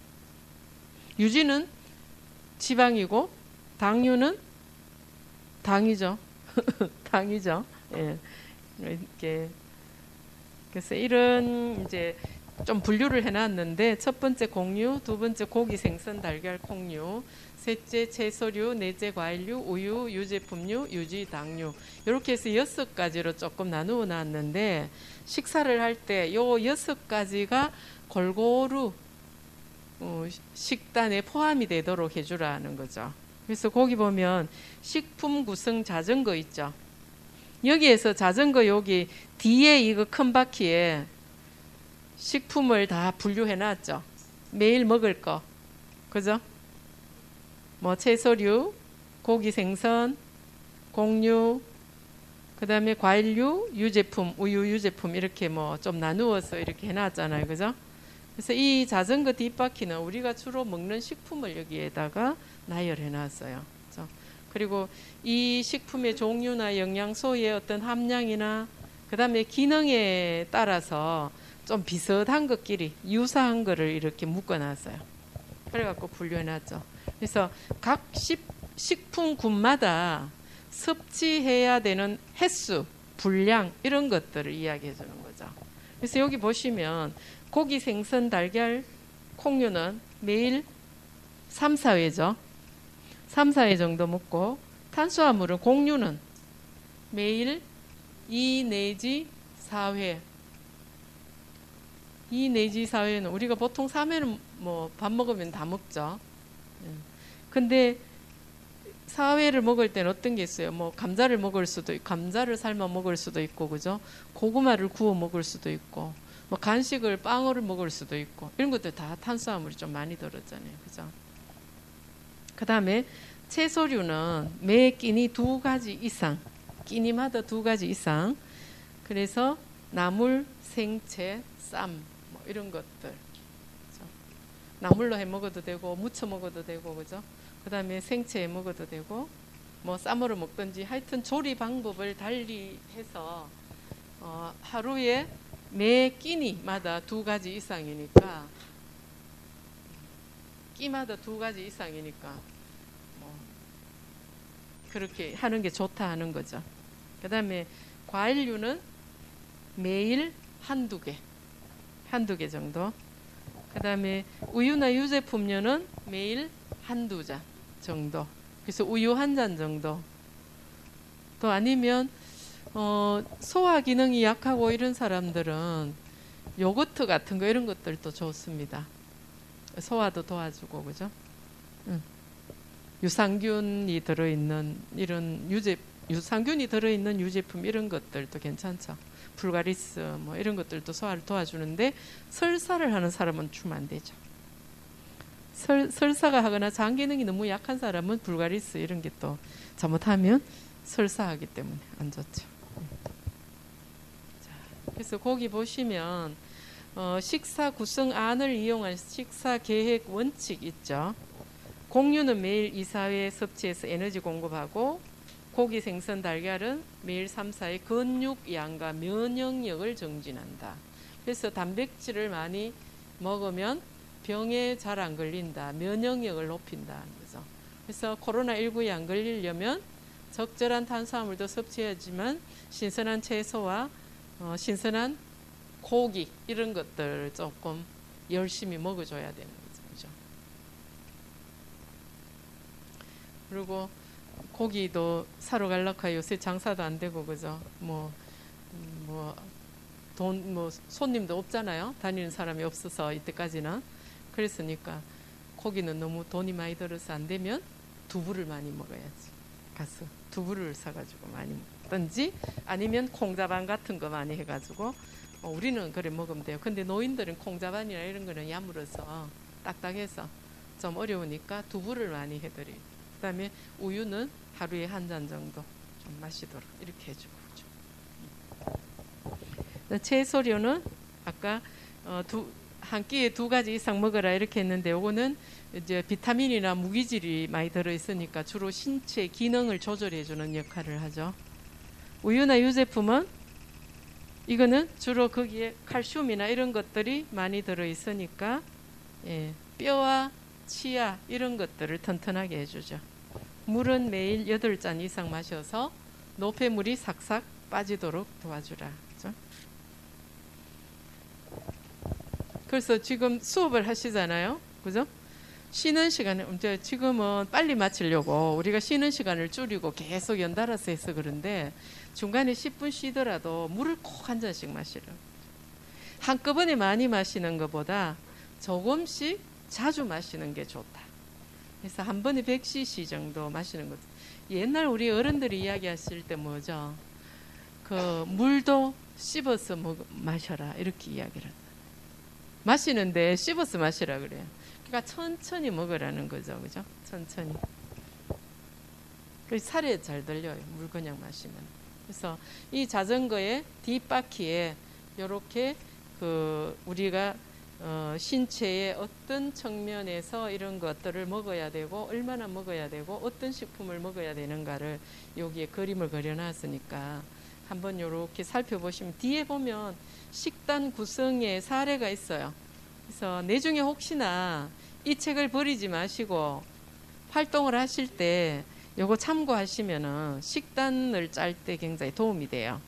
유지는 지방이고 당류는 당이죠. 당이죠. 예. 이렇게 그래서 이런 이제 좀 분류를 해놨는데, 첫 번째 공유, 두 번째 고기, 생선, 달걀, 콩류, 셋째 채소류, 넷째 과일류, 우유, 유제품류, 유지, 당류, 이렇게 해서 여섯 가지로 조금 나누어 놨는데, 식사를 할 때 요 여섯 가지가 골고루 어, 식단에 포함이 되도록 해주라는 거죠. 그래서 거기 보면 식품 구성 자전거 있죠. 여기에서 자전거 여기 뒤에 이거 큰 바퀴에 식품을 다 분류해 놨죠. 매일 먹을 거, 그죠? 뭐 채소류, 고기, 생선, 곡류, 그 다음에 과일류, 유제품, 우유, 유제품 이렇게 뭐 좀 나누어서 이렇게 해놨잖아요, 그죠? 그래서 이 자전거 뒷바퀴는 우리가 주로 먹는 식품을 여기에다가 나열해 놨어요. 그렇죠? 그리고 이 식품의 종류나 영양소의 어떤 함량이나 그 다음에 기능에 따라서 좀 비슷한 것끼리 유사한 거를 이렇게 묶어놨어요. 그래갖고 분류해놨죠. 그래서 각 식, 식품군마다 섭취해야 되는 횟수, 분량 이런 것들을 이야기해 주는 거죠. 그래서 여기 보시면 고기, 생선, 달걀, 콩류는 매일 삼, 사 회죠. 삼, 사 회 정도 먹고, 탄수화물은 곡류는 매일 이 내지 사 회. 이 내지 사 회는 우리가 보통 삼 회는 뭐 밥 먹으면 다 먹죠. 근데 사 회를 먹을 때는 어떤 게 있어요? 뭐 감자를 먹을 수도 있고, 감자를 삶아 먹을 수도 있고, 그죠? 고구마를 구워 먹을 수도 있고, 뭐 간식을 빵을 먹을 수도 있고, 이런 것들 다 탄수화물이 좀 많이 들었잖아요, 그죠? 그 다음에 채소류는 매 끼니 두 가지 이상, 끼니마다 두 가지 이상. 그래서 나물, 생채, 쌈, 뭐 이런 것들. 그죠? 나물로 해 먹어도 되고, 무쳐 먹어도 되고, 그죠? 그 다음에 생채 해 먹어도 되고, 뭐 쌈으로 먹든지, 하여튼 조리 방법을 달리 해서 어, 하루에 매 끼니마다 두 가지 이상이니까, 끼마다 두 가지 이상이니까 뭐 그렇게 하는 게 좋다 하는 거죠. 그 다음에 과일류는 매일 한두 개, 한두 개 정도. 그 다음에 우유나 유제품류는 매일 한두 잔 정도. 그래서 우유 한 잔 정도. 또 아니면 어, 소화 기능이 약하고 이런 사람들은 요거트 같은 거 이런 것들도 좋습니다. 소화도 도와주고, 그죠? 응. 유산균이 들어있는 이런 유제 유산균이 들어있는 유제품 이런 것들도 괜찮죠. 불가리스 뭐 이런 것들도 소화를 도와주는데 설사를 하는 사람은 주면 안 되죠. 설, 설사가 하거나 장 기능이 너무 약한 사람은 불가리스 이런 게 또 잘못하면 설사하기 때문에 안 좋죠. 자, 그래서 거기 보시면 어, 식사 구성안을 이용한 식사 계획 원칙 있죠. 곡류는 매일 이, 사 회 섭취해서 에너지 공급하고 고기, 생선, 달걀은 매일 삼, 사 회 근육 양과 면역력을 정진한다. 그래서 단백질을 많이 먹으면 병에 잘 안 걸린다. 면역력을 높인다는 거죠. 그래서 코로나십구에 안 걸리려면 적절한 탄수화물도 섭취하지만 신선한 채소와 어, 신선한 고기 이런 것들을 조금 열심히 먹어줘야 되는 거죠. 그죠? 그리고 고기도 사러 갈라카 요새 장사도 안 되고 그죠? 뭐 뭐 돈 뭐 손님도 없잖아요. 다니는 사람이 없어서 이때까지는 그랬으니까 고기는 너무 돈이 많이 들어서 안 되면 두부를 많이 먹어야지. 가서 두부를 사가지고 많이 먹든지 아니면 콩자반 같은 거 많이 해가지고 어, 우리는 그래 먹으면 돼요. 근데 노인들은 콩자반이나 이런 거는 야물어서 딱딱해서 좀 어려우니까 두부를 많이 해드려요. 그 다음에 우유는 하루에 한 잔 정도 좀 마시도록 이렇게 해주고. 채소류는 아까 어, 두, 한 끼에 두 가지 이상 먹어라 이렇게 했는데 요거는 이제 비타민이나 무기질이 많이 들어있으니까 주로 신체 기능을 조절해주는 역할을 하죠. 우유나 유제품은 이거는 주로 거기에 칼슘이나 이런 것들이 많이 들어있으니까 예, 뼈와 치아 이런 것들을 튼튼하게 해주죠. 물은 매일 여덟 잔 이상 마셔서 노폐물이 삭삭 빠지도록 도와주라. 그렇죠? 그래서 지금 수업을 하시잖아요. 그죠? 쉬는 시간에 이제 지금은 빨리 마치려고 우리가 쉬는 시간을 줄이고 계속 연달아서 해서 그런데 중간에 십 분 쉬더라도 물을 꼭 한 잔씩 마시라. 한꺼번에 많이 마시는 것보다 조금씩 자주 마시는 게 좋다. 그래서 한 번에 백 씨씨 정도 마시는 거죠. 옛날 우리 어른들이 이야기하실 때 뭐죠? 그 물도 씹어서 먹, 마셔라 이렇게 이야기를 한다. 마시는데 씹어서 마시라 그래요. 그러니까 천천히 먹으라는 거죠, 그죠? 천천히. 그 살에 잘 들려요. 물 그냥 마시면. 그래서 이 자전거의 뒷바퀴에 이렇게 그 우리가 어 신체의 어떤 측면에서 이런 것들을 먹어야 되고 얼마나 먹어야 되고 어떤 식품을 먹어야 되는가를 여기에 그림을 그려놨으니까 한번 이렇게 살펴보시면 뒤에 보면 식단 구성의 사례가 있어요. 그래서 나중에 혹시나 이 책을 버리지 마시고 활동을 하실 때 요거 참고하시면은 식단을 짤 때 굉장히 도움이 돼요.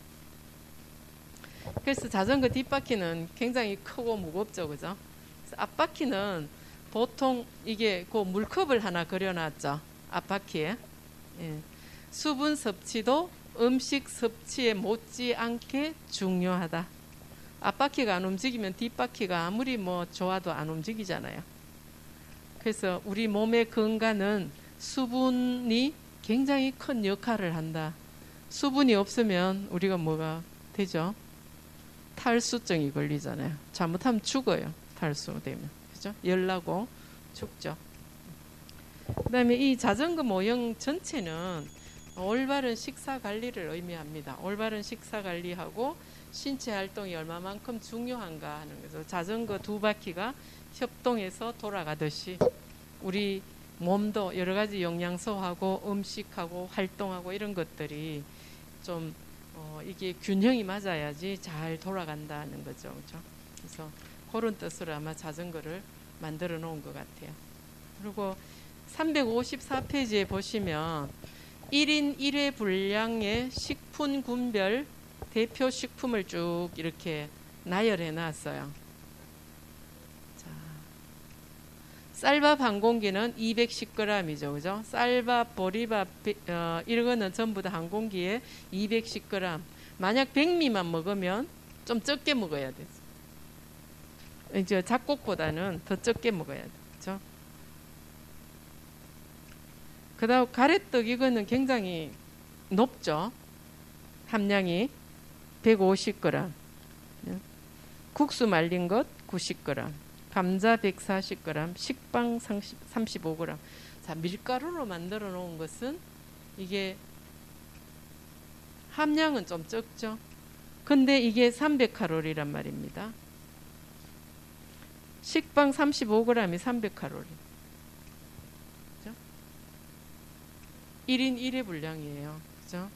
그래서 자전거 뒷바퀴는 굉장히 크고 무겁죠, 그죠? 앞바퀴는 보통 이게 그 물컵을 하나 그려놨죠, 앞바퀴에. 예. 수분 섭취도 음식 섭취에 못지않게 중요하다. 앞바퀴가 안 움직이면 뒷바퀴가 아무리 뭐 좋아도 안 움직이잖아요. 그래서 우리 몸의 건강은 수분이 굉장히 큰 역할을 한다. 수분이 없으면 우리가 뭐가 되죠? 탈수증이 걸리잖아요. 잘못하면 죽어요. 탈수되면. 그죠? 열나고 죽죠. 그 다음에 이 자전거 모형 전체는 올바른 식사 관리를 의미합니다. 올바른 식사 관리하고 신체 활동이 얼마만큼 중요한가 하는 거죠. 자전거 두 바퀴가 협동해서 돌아가듯이 우리 몸도 여러 가지 영양소하고 음식하고 활동하고 이런 것들이 좀 어, 이게 균형이 맞아야지 잘 돌아간다는 거죠. 그렇죠? 그래서 그런 뜻으로 아마 자전거를 만들어 놓은 것 같아요. 그리고 삼백오십사 페이지에 보시면 일 인 일 회 분량의 식품군별 대표 식품을 쭉 이렇게 나열해 놨어요. 자, 쌀밥 한 공기는 이백십 그램이죠. 그죠? 쌀밥, 보리밥, 어, 이거는 전부 다 한 공기에 이백십 그램. 만약 백미만 먹으면 좀 적게 먹어야 돼요. 이제 작곡보다는 더 적게 먹어야 돼. 그다음 가래떡 이거는 굉장히 높죠. 함량이 백오십 그램. 국수 말린 것 구십 그램. 감자 백사십 그램. 식빵 삼십오 그램. 자, 밀가루로 만들어 놓은 것은 이게 함량은 좀 적죠. 근데 이게 삼백 칼로리란 말입니다. 식빵 삼십오 그램이 삼백 칼로리. 그죠? 일 인 일 회 분량이에요. 그죠?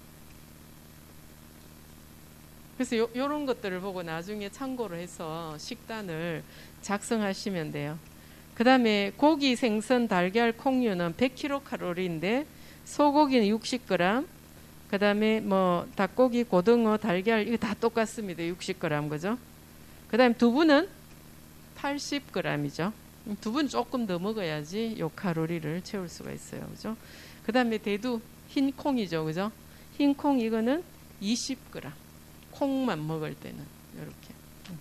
그래서 요, 요런 것들을 보고 나중에 참고로 해서 식단을 작성하시면 돼요. 그 다음에 고기, 생선, 달걀, 콩류는 백 킬로칼로리인데 소고기는 육십 그램, 그 다음에 뭐 닭고기, 고등어, 달걀 이거 다 똑같습니다. 육십 그램 그죠? 그 다음에 두부는 팔십 그램이죠. 두부는 조금 더 먹어야지 요 칼로리를 채울 수가 있어요. 그죠? 그 다음에 대두, 흰 콩이죠. 그죠? 흰 콩 이거는 이십 그램. 콩만 먹을 때는 이렇게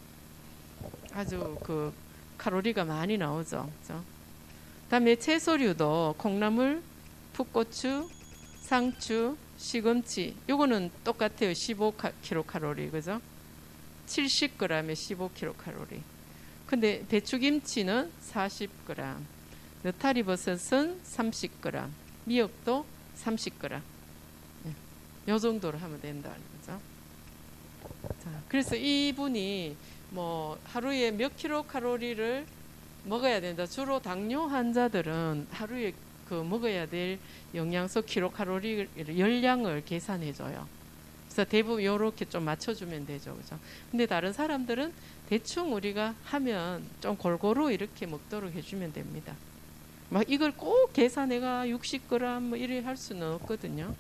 아주 그 칼로리가 많이 나오죠. 그죠? 그다음에 채소류도 콩나물, 풋고추, 상추, 시금치 요거는 똑같아요. 십오 킬로칼로리 그죠? 칠십 그램에 십오 킬로칼로리. 근데 배추김치는 사십 그램, 느타리 버섯은 삼십 그램, 미역도 삼십 그램. 요 정도로 하면 된다. 그죠? 자, 그래서 이분이 뭐 하루에 몇 킬로칼로리를 먹어야 된다. 주로 당뇨 환자들은 하루에 그 먹어야 될 영양소 킬로칼로리 열량을 계산해 줘요. 그래서 대부분 이렇게 좀 맞춰주면 되죠. 그죠? 근데 다른 사람들은 대충 우리가 하면 좀 골고루 이렇게 먹도록 해주면 됩니다. 막 이걸 꼭 계산해가 육십 그램 뭐 이래 할 수는 없거든요.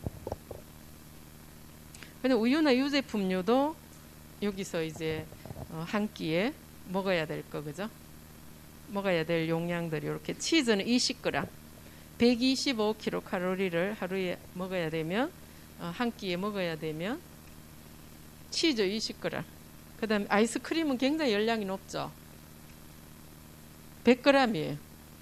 근데 우유나 유제품류도 여기서 이제 한 끼에 먹어야 될 거 그죠? 먹어야 될 용량들이 이렇게 치즈는 이십 그램, 백이십오 킬로칼로리를 하루에 먹어야 되면 한 끼에 먹어야 되면 치즈 이십 그램. 그다음에 아이스크림은 굉장히 열량이 높죠. 백 그램이에요.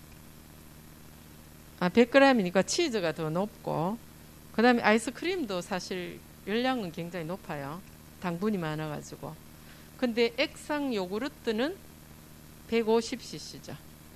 아, 백 그램이니까 치즈가 더 높고 그다음에 아이스크림도 사실 열량은 굉장히 높아요. 당분이 많아가지고. 근데 액상 요구르트는 백오십 씨씨죠.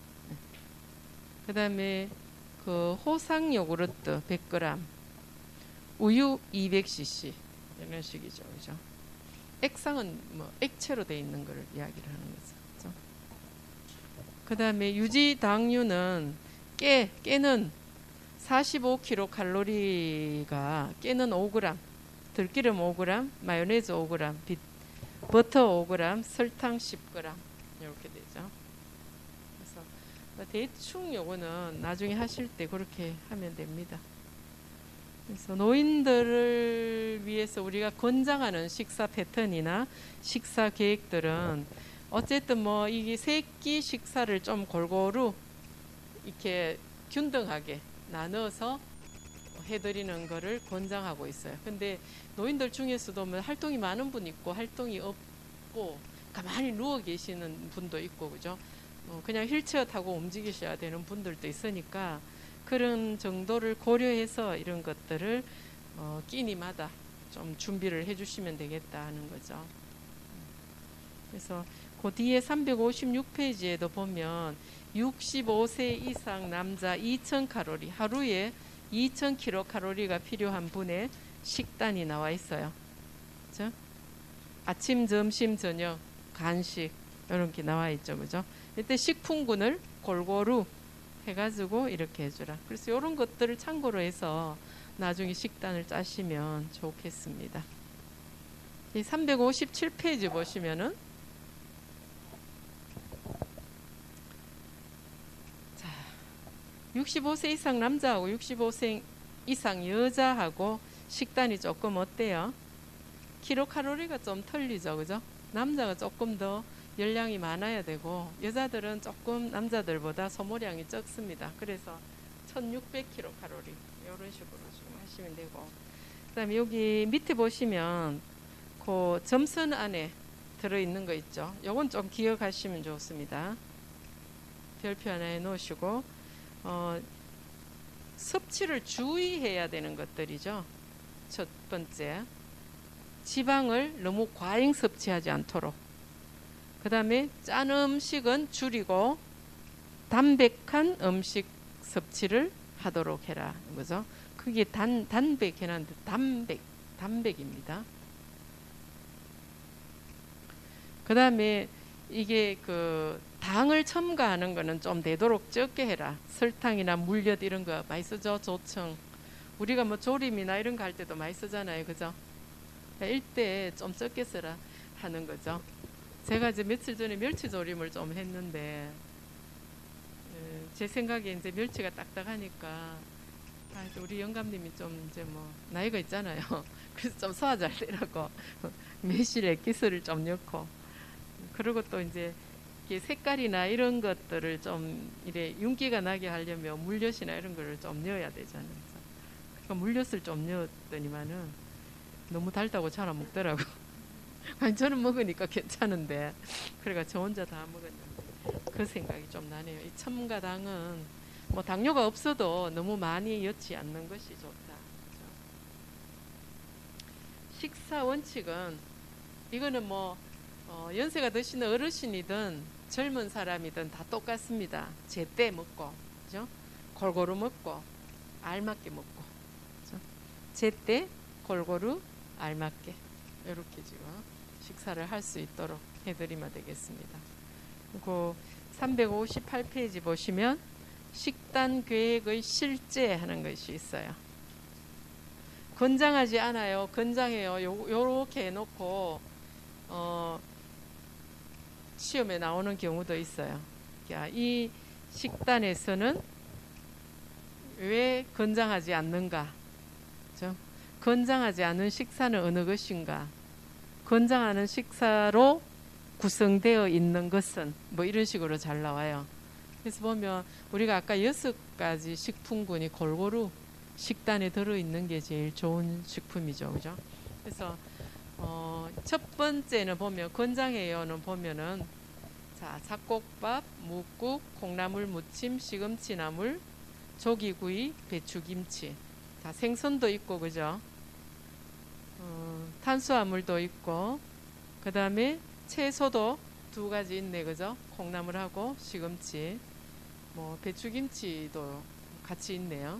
그 다음에 그 호상 요구르트 백 그램, 우유 이백 씨씨 이런 식이죠, 그죠? 액상은 뭐 액체로 돼 있는 걸 이야기를 하는 거죠. 그죠? 그 다음에 유지 당류는 깨, 깨는 사십오 킬로칼로리가 깨는 오 그램, 들기름 오 그램, 마요네즈 오 그램, 비, 버터 오 그램, 설탕 십 그램 이렇게 되죠. 그래서 대충 요거는 나중에 하실 때 그렇게 하면 됩니다. 그래서 노인들을 위해서 우리가 권장하는 식사 패턴이나 식사 계획들은 어쨌든 뭐 이게 세 끼 식사를 좀 골고루 이렇게 균등하게 나눠서 해드리는 거를 권장하고 있어요. 근데 노인들 중에서도 뭐 활동이 많은 분 있고 활동이 없고 가만히 누워 계시는 분도 있고 그죠? 어, 그냥 휠체어 타고 움직이셔야 되는 분들도 있으니까 그런 정도를 고려해서 이런 것들을 어, 끼니마다 좀 준비를 해주시면 되겠다 하는 거죠. 그래서 그 뒤에 삼백오십육 페이지에도 보면 육십오 세 이상 남자 이천 칼로리 하루에 이천 킬로칼로리가 필요한 분의 식단이 나와 있어요. 그죠? 아침, 점심, 저녁, 간식 이런 게 나와 있죠. 그죠? 이때 식품군을 골고루 해가지고 이렇게 해주라. 그래서 이런 것들을 참고로 해서 나중에 식단을 짜시면 좋겠습니다. 이 삼백오십칠 페이지 보시면은 자, 육십오 세 이상 남자하고 육십오 세 이상 여자하고 식단이 조금 어때요? 킬로칼로리가 좀 틀리죠. 그죠? 남자가 조금 더 열량이 많아야 되고 여자들은 조금 남자들보다 소모량이 적습니다. 그래서 천육백 킬로칼로리 이런 식으로 좀 하시면 되고 그 다음에 여기 밑에 보시면 그 점선 안에 들어있는 거 있죠. 요건 좀 기억하시면 좋습니다. 별표 하나에 놓으시고 어, 섭취를 주의해야 되는 것들이죠. 첫 번째, 지방을 너무 과잉 섭취하지 않도록. 그 다음에 짠 음식은 줄이고 담백한 음식 섭취를 하도록 해라. 그죠? 그게 단, 단백이라는 단백, 단백입니다. 그 다음에 이게 그 당을 첨가하는 거는 좀 되도록 적게 해라. 설탕이나 물엿 이런 거 많이 쓰죠. 조청. 우리가 뭐 조림이나 이런 거 할 때도 많이 쓰잖아요. 그죠? 일대 좀 적게 쓰라 하는 거죠. 제가 이제 며칠 전에 멸치 조림을 좀 했는데 제 생각에 이제 멸치가 딱딱하니까 아, 우리 영감님이 좀 이제 뭐 나이가 있잖아요. 그래서 좀 소화 잘 되라고 매실 액기스를 좀 넣고, 그리고 또 이제 색깔이나 이런 것들을 좀 이래 윤기가 나게 하려면 물엿이나 이런 거를 좀 넣어야 되잖아요. 그러니까 물엿을 좀 넣었더니만은 너무 달다고 잘 안 먹더라고. 아니 저는 먹으니까 괜찮은데, 그래가 저 혼자 다 먹었는데 그 생각이 좀 나네요. 이 첨가당은 뭐 당뇨가 없어도 너무 많이 엿지 않는 것이 좋다. 그렇죠? 식사 원칙은 이거는 뭐 어, 연세가 드시는 어르신이든 젊은 사람이든 다 똑같습니다. 제때 먹고, 그죠? 골고루 먹고, 알맞게 먹고, 그죠? 제때 골고루 알맞게 이렇게 지금 식사를 할 수 있도록 해드리면 되겠습니다. 그 삼백오십팔 페이지 보시면 식단 계획의 실제 하는 것이 있어요. 건장하지 않아요. 건장해요. 요, 요렇게 해놓고 어, 시험에 나오는 경우도 있어요. 이 식단에서는 왜 건장하지 않는가? 그렇죠? 건장하지 않은 식사는 어느 것인가? 건장하는 식사로 구성되어 있는 것은 뭐 이런 식으로 잘 나와요. 그래서 보면 우리가 아까 여섯 가지 식품군이 골고루 식단에 들어있는 게 제일 좋은 식품이죠. 그죠? 그래서 어, 첫 번째는 보면 건장해요는 보면은 자, 잡곡밥, 묵국, 콩나물 무침, 시금치나물, 조기구이, 배추김치. 다 생선도 있고, 그죠? 어, 탄수화물도 있고, 그 다음에 채소도 두 가지 있네, 그죠? 콩나물하고 시금치, 뭐 배추김치도 같이 있네요.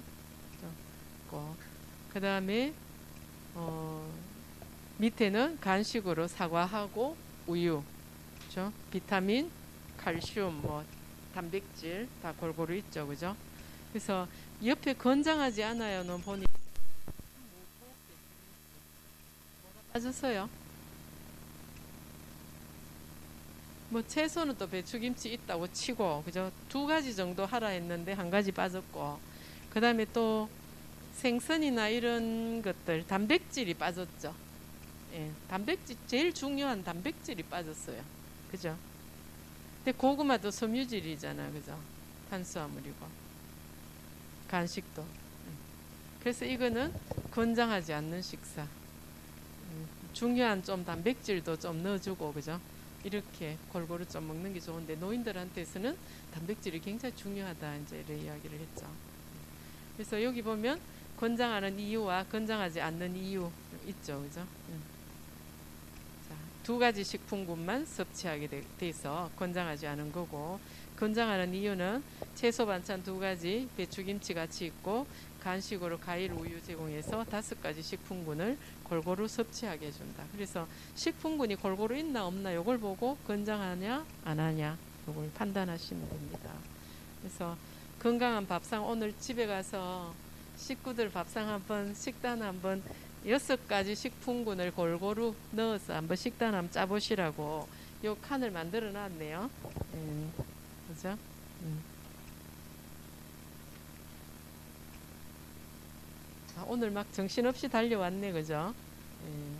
그 다음에 어, 밑에는 간식으로 사과하고 우유, 그죠? 비타민, 칼슘, 뭐 단백질 다 골고루 있죠, 그죠? 그래서 옆에 건장하지 않아요는 보니 빠졌어요. 뭐 채소는 또 배추김치 있다고 치고, 그죠? 두 가지 정도 하라 했는데 한 가지 빠졌고, 그 다음에 또 생선이나 이런 것들 단백질이 빠졌죠. 예, 단백질 제일 중요한 단백질이 빠졌어요. 그죠? 근데 고구마도 섬유질이잖아, 그죠? 탄수화물이고 간식도. 그래서 이거는 건장하지 않는 식사. 음, 중요한 좀 단백질도 좀 넣어주고, 그죠? 이렇게 골고루 좀 먹는 게 좋은데 노인들한테서는 단백질이 굉장히 중요하다 이제 이런 이야기를 했죠. 그래서 여기 보면 건장하는 이유와 건장하지 않는 이유 있죠, 그죠? 음. 자, 두 가지 식품군만 섭취하게 돼, 돼서 건장하지 않은 거고, 건장하는 이유는 채소 반찬 두 가지, 배추김치 같이 있고 간식으로 과일 우유 제공해서 다섯 가지 식품군을 골고루 섭취하게 해준다. 그래서 식품군이 골고루 있나 없나 요걸 보고 건장하냐 안 하냐 요걸 판단하시면 됩니다. 그래서 건강한 밥상, 오늘 집에 가서 식구들 밥상 한번, 식단 한번 여섯 가지 식품군을 골고루 넣어서 한번 식단 한번 짜보시라고 요 칸을 만들어 놨네요. 음, 그죠? 음. 아, 오늘 막 정신없이 달려왔네, 그죠? 예.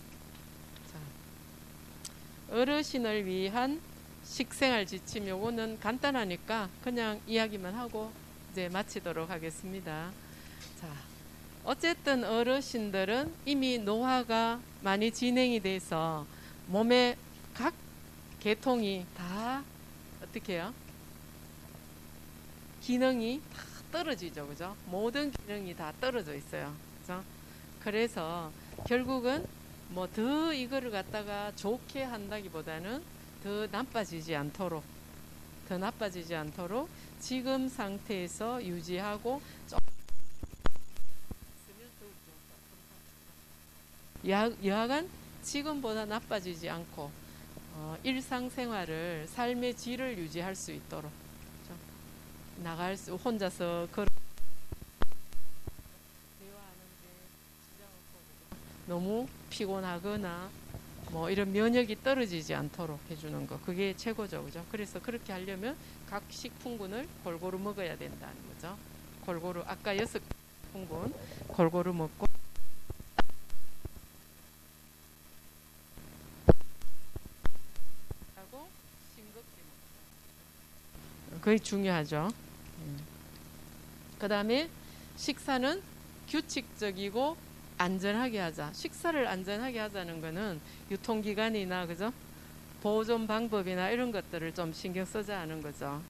자, 어르신을 위한 식생활 지침, 요거는 간단하니까 그냥 이야기만 하고 이제 마치도록 하겠습니다. 자, 어쨌든 어르신들은 이미 노화가 많이 진행이 돼서 몸의 각 계통이 다 어떻게 해요? 기능이 다 떨어지죠, 그죠? 모든 기능이 다 떨어져 있어요, 그죠? 그래서 결국은 뭐 더 이거를 갖다가 좋게 한다기보다는 더 나빠지지 않도록, 더 나빠지지 않도록 지금 상태에서 유지하고 좀 있으면 더욱 좋을 것 같아요. 여하간 지금보다 나빠지지 않고 어, 일상생활을 삶의 질을 유지할 수 있도록, 그렇죠? 나갈 수 혼자서 걸어 대화하는데 지장 없고 너무 피곤하거나 뭐 이런 면역이 떨어지지 않도록 해주는 거, 그게 최고죠, 그죠? 그래서 그렇게 하려면 각 식품군을 골고루 먹어야 된다는 거죠. 골고루 아까 여섯 식품군 골고루 먹고 하고 싱겁게 먹자. 그게 중요하죠. 그 다음에 식사는 규칙적이고 안전하게 하자. 식사를 안전하게 하자는 거는 유통기간이나, 그죠? 보존 방법이나 이런 것들을 좀 신경 쓰자 하는 거죠.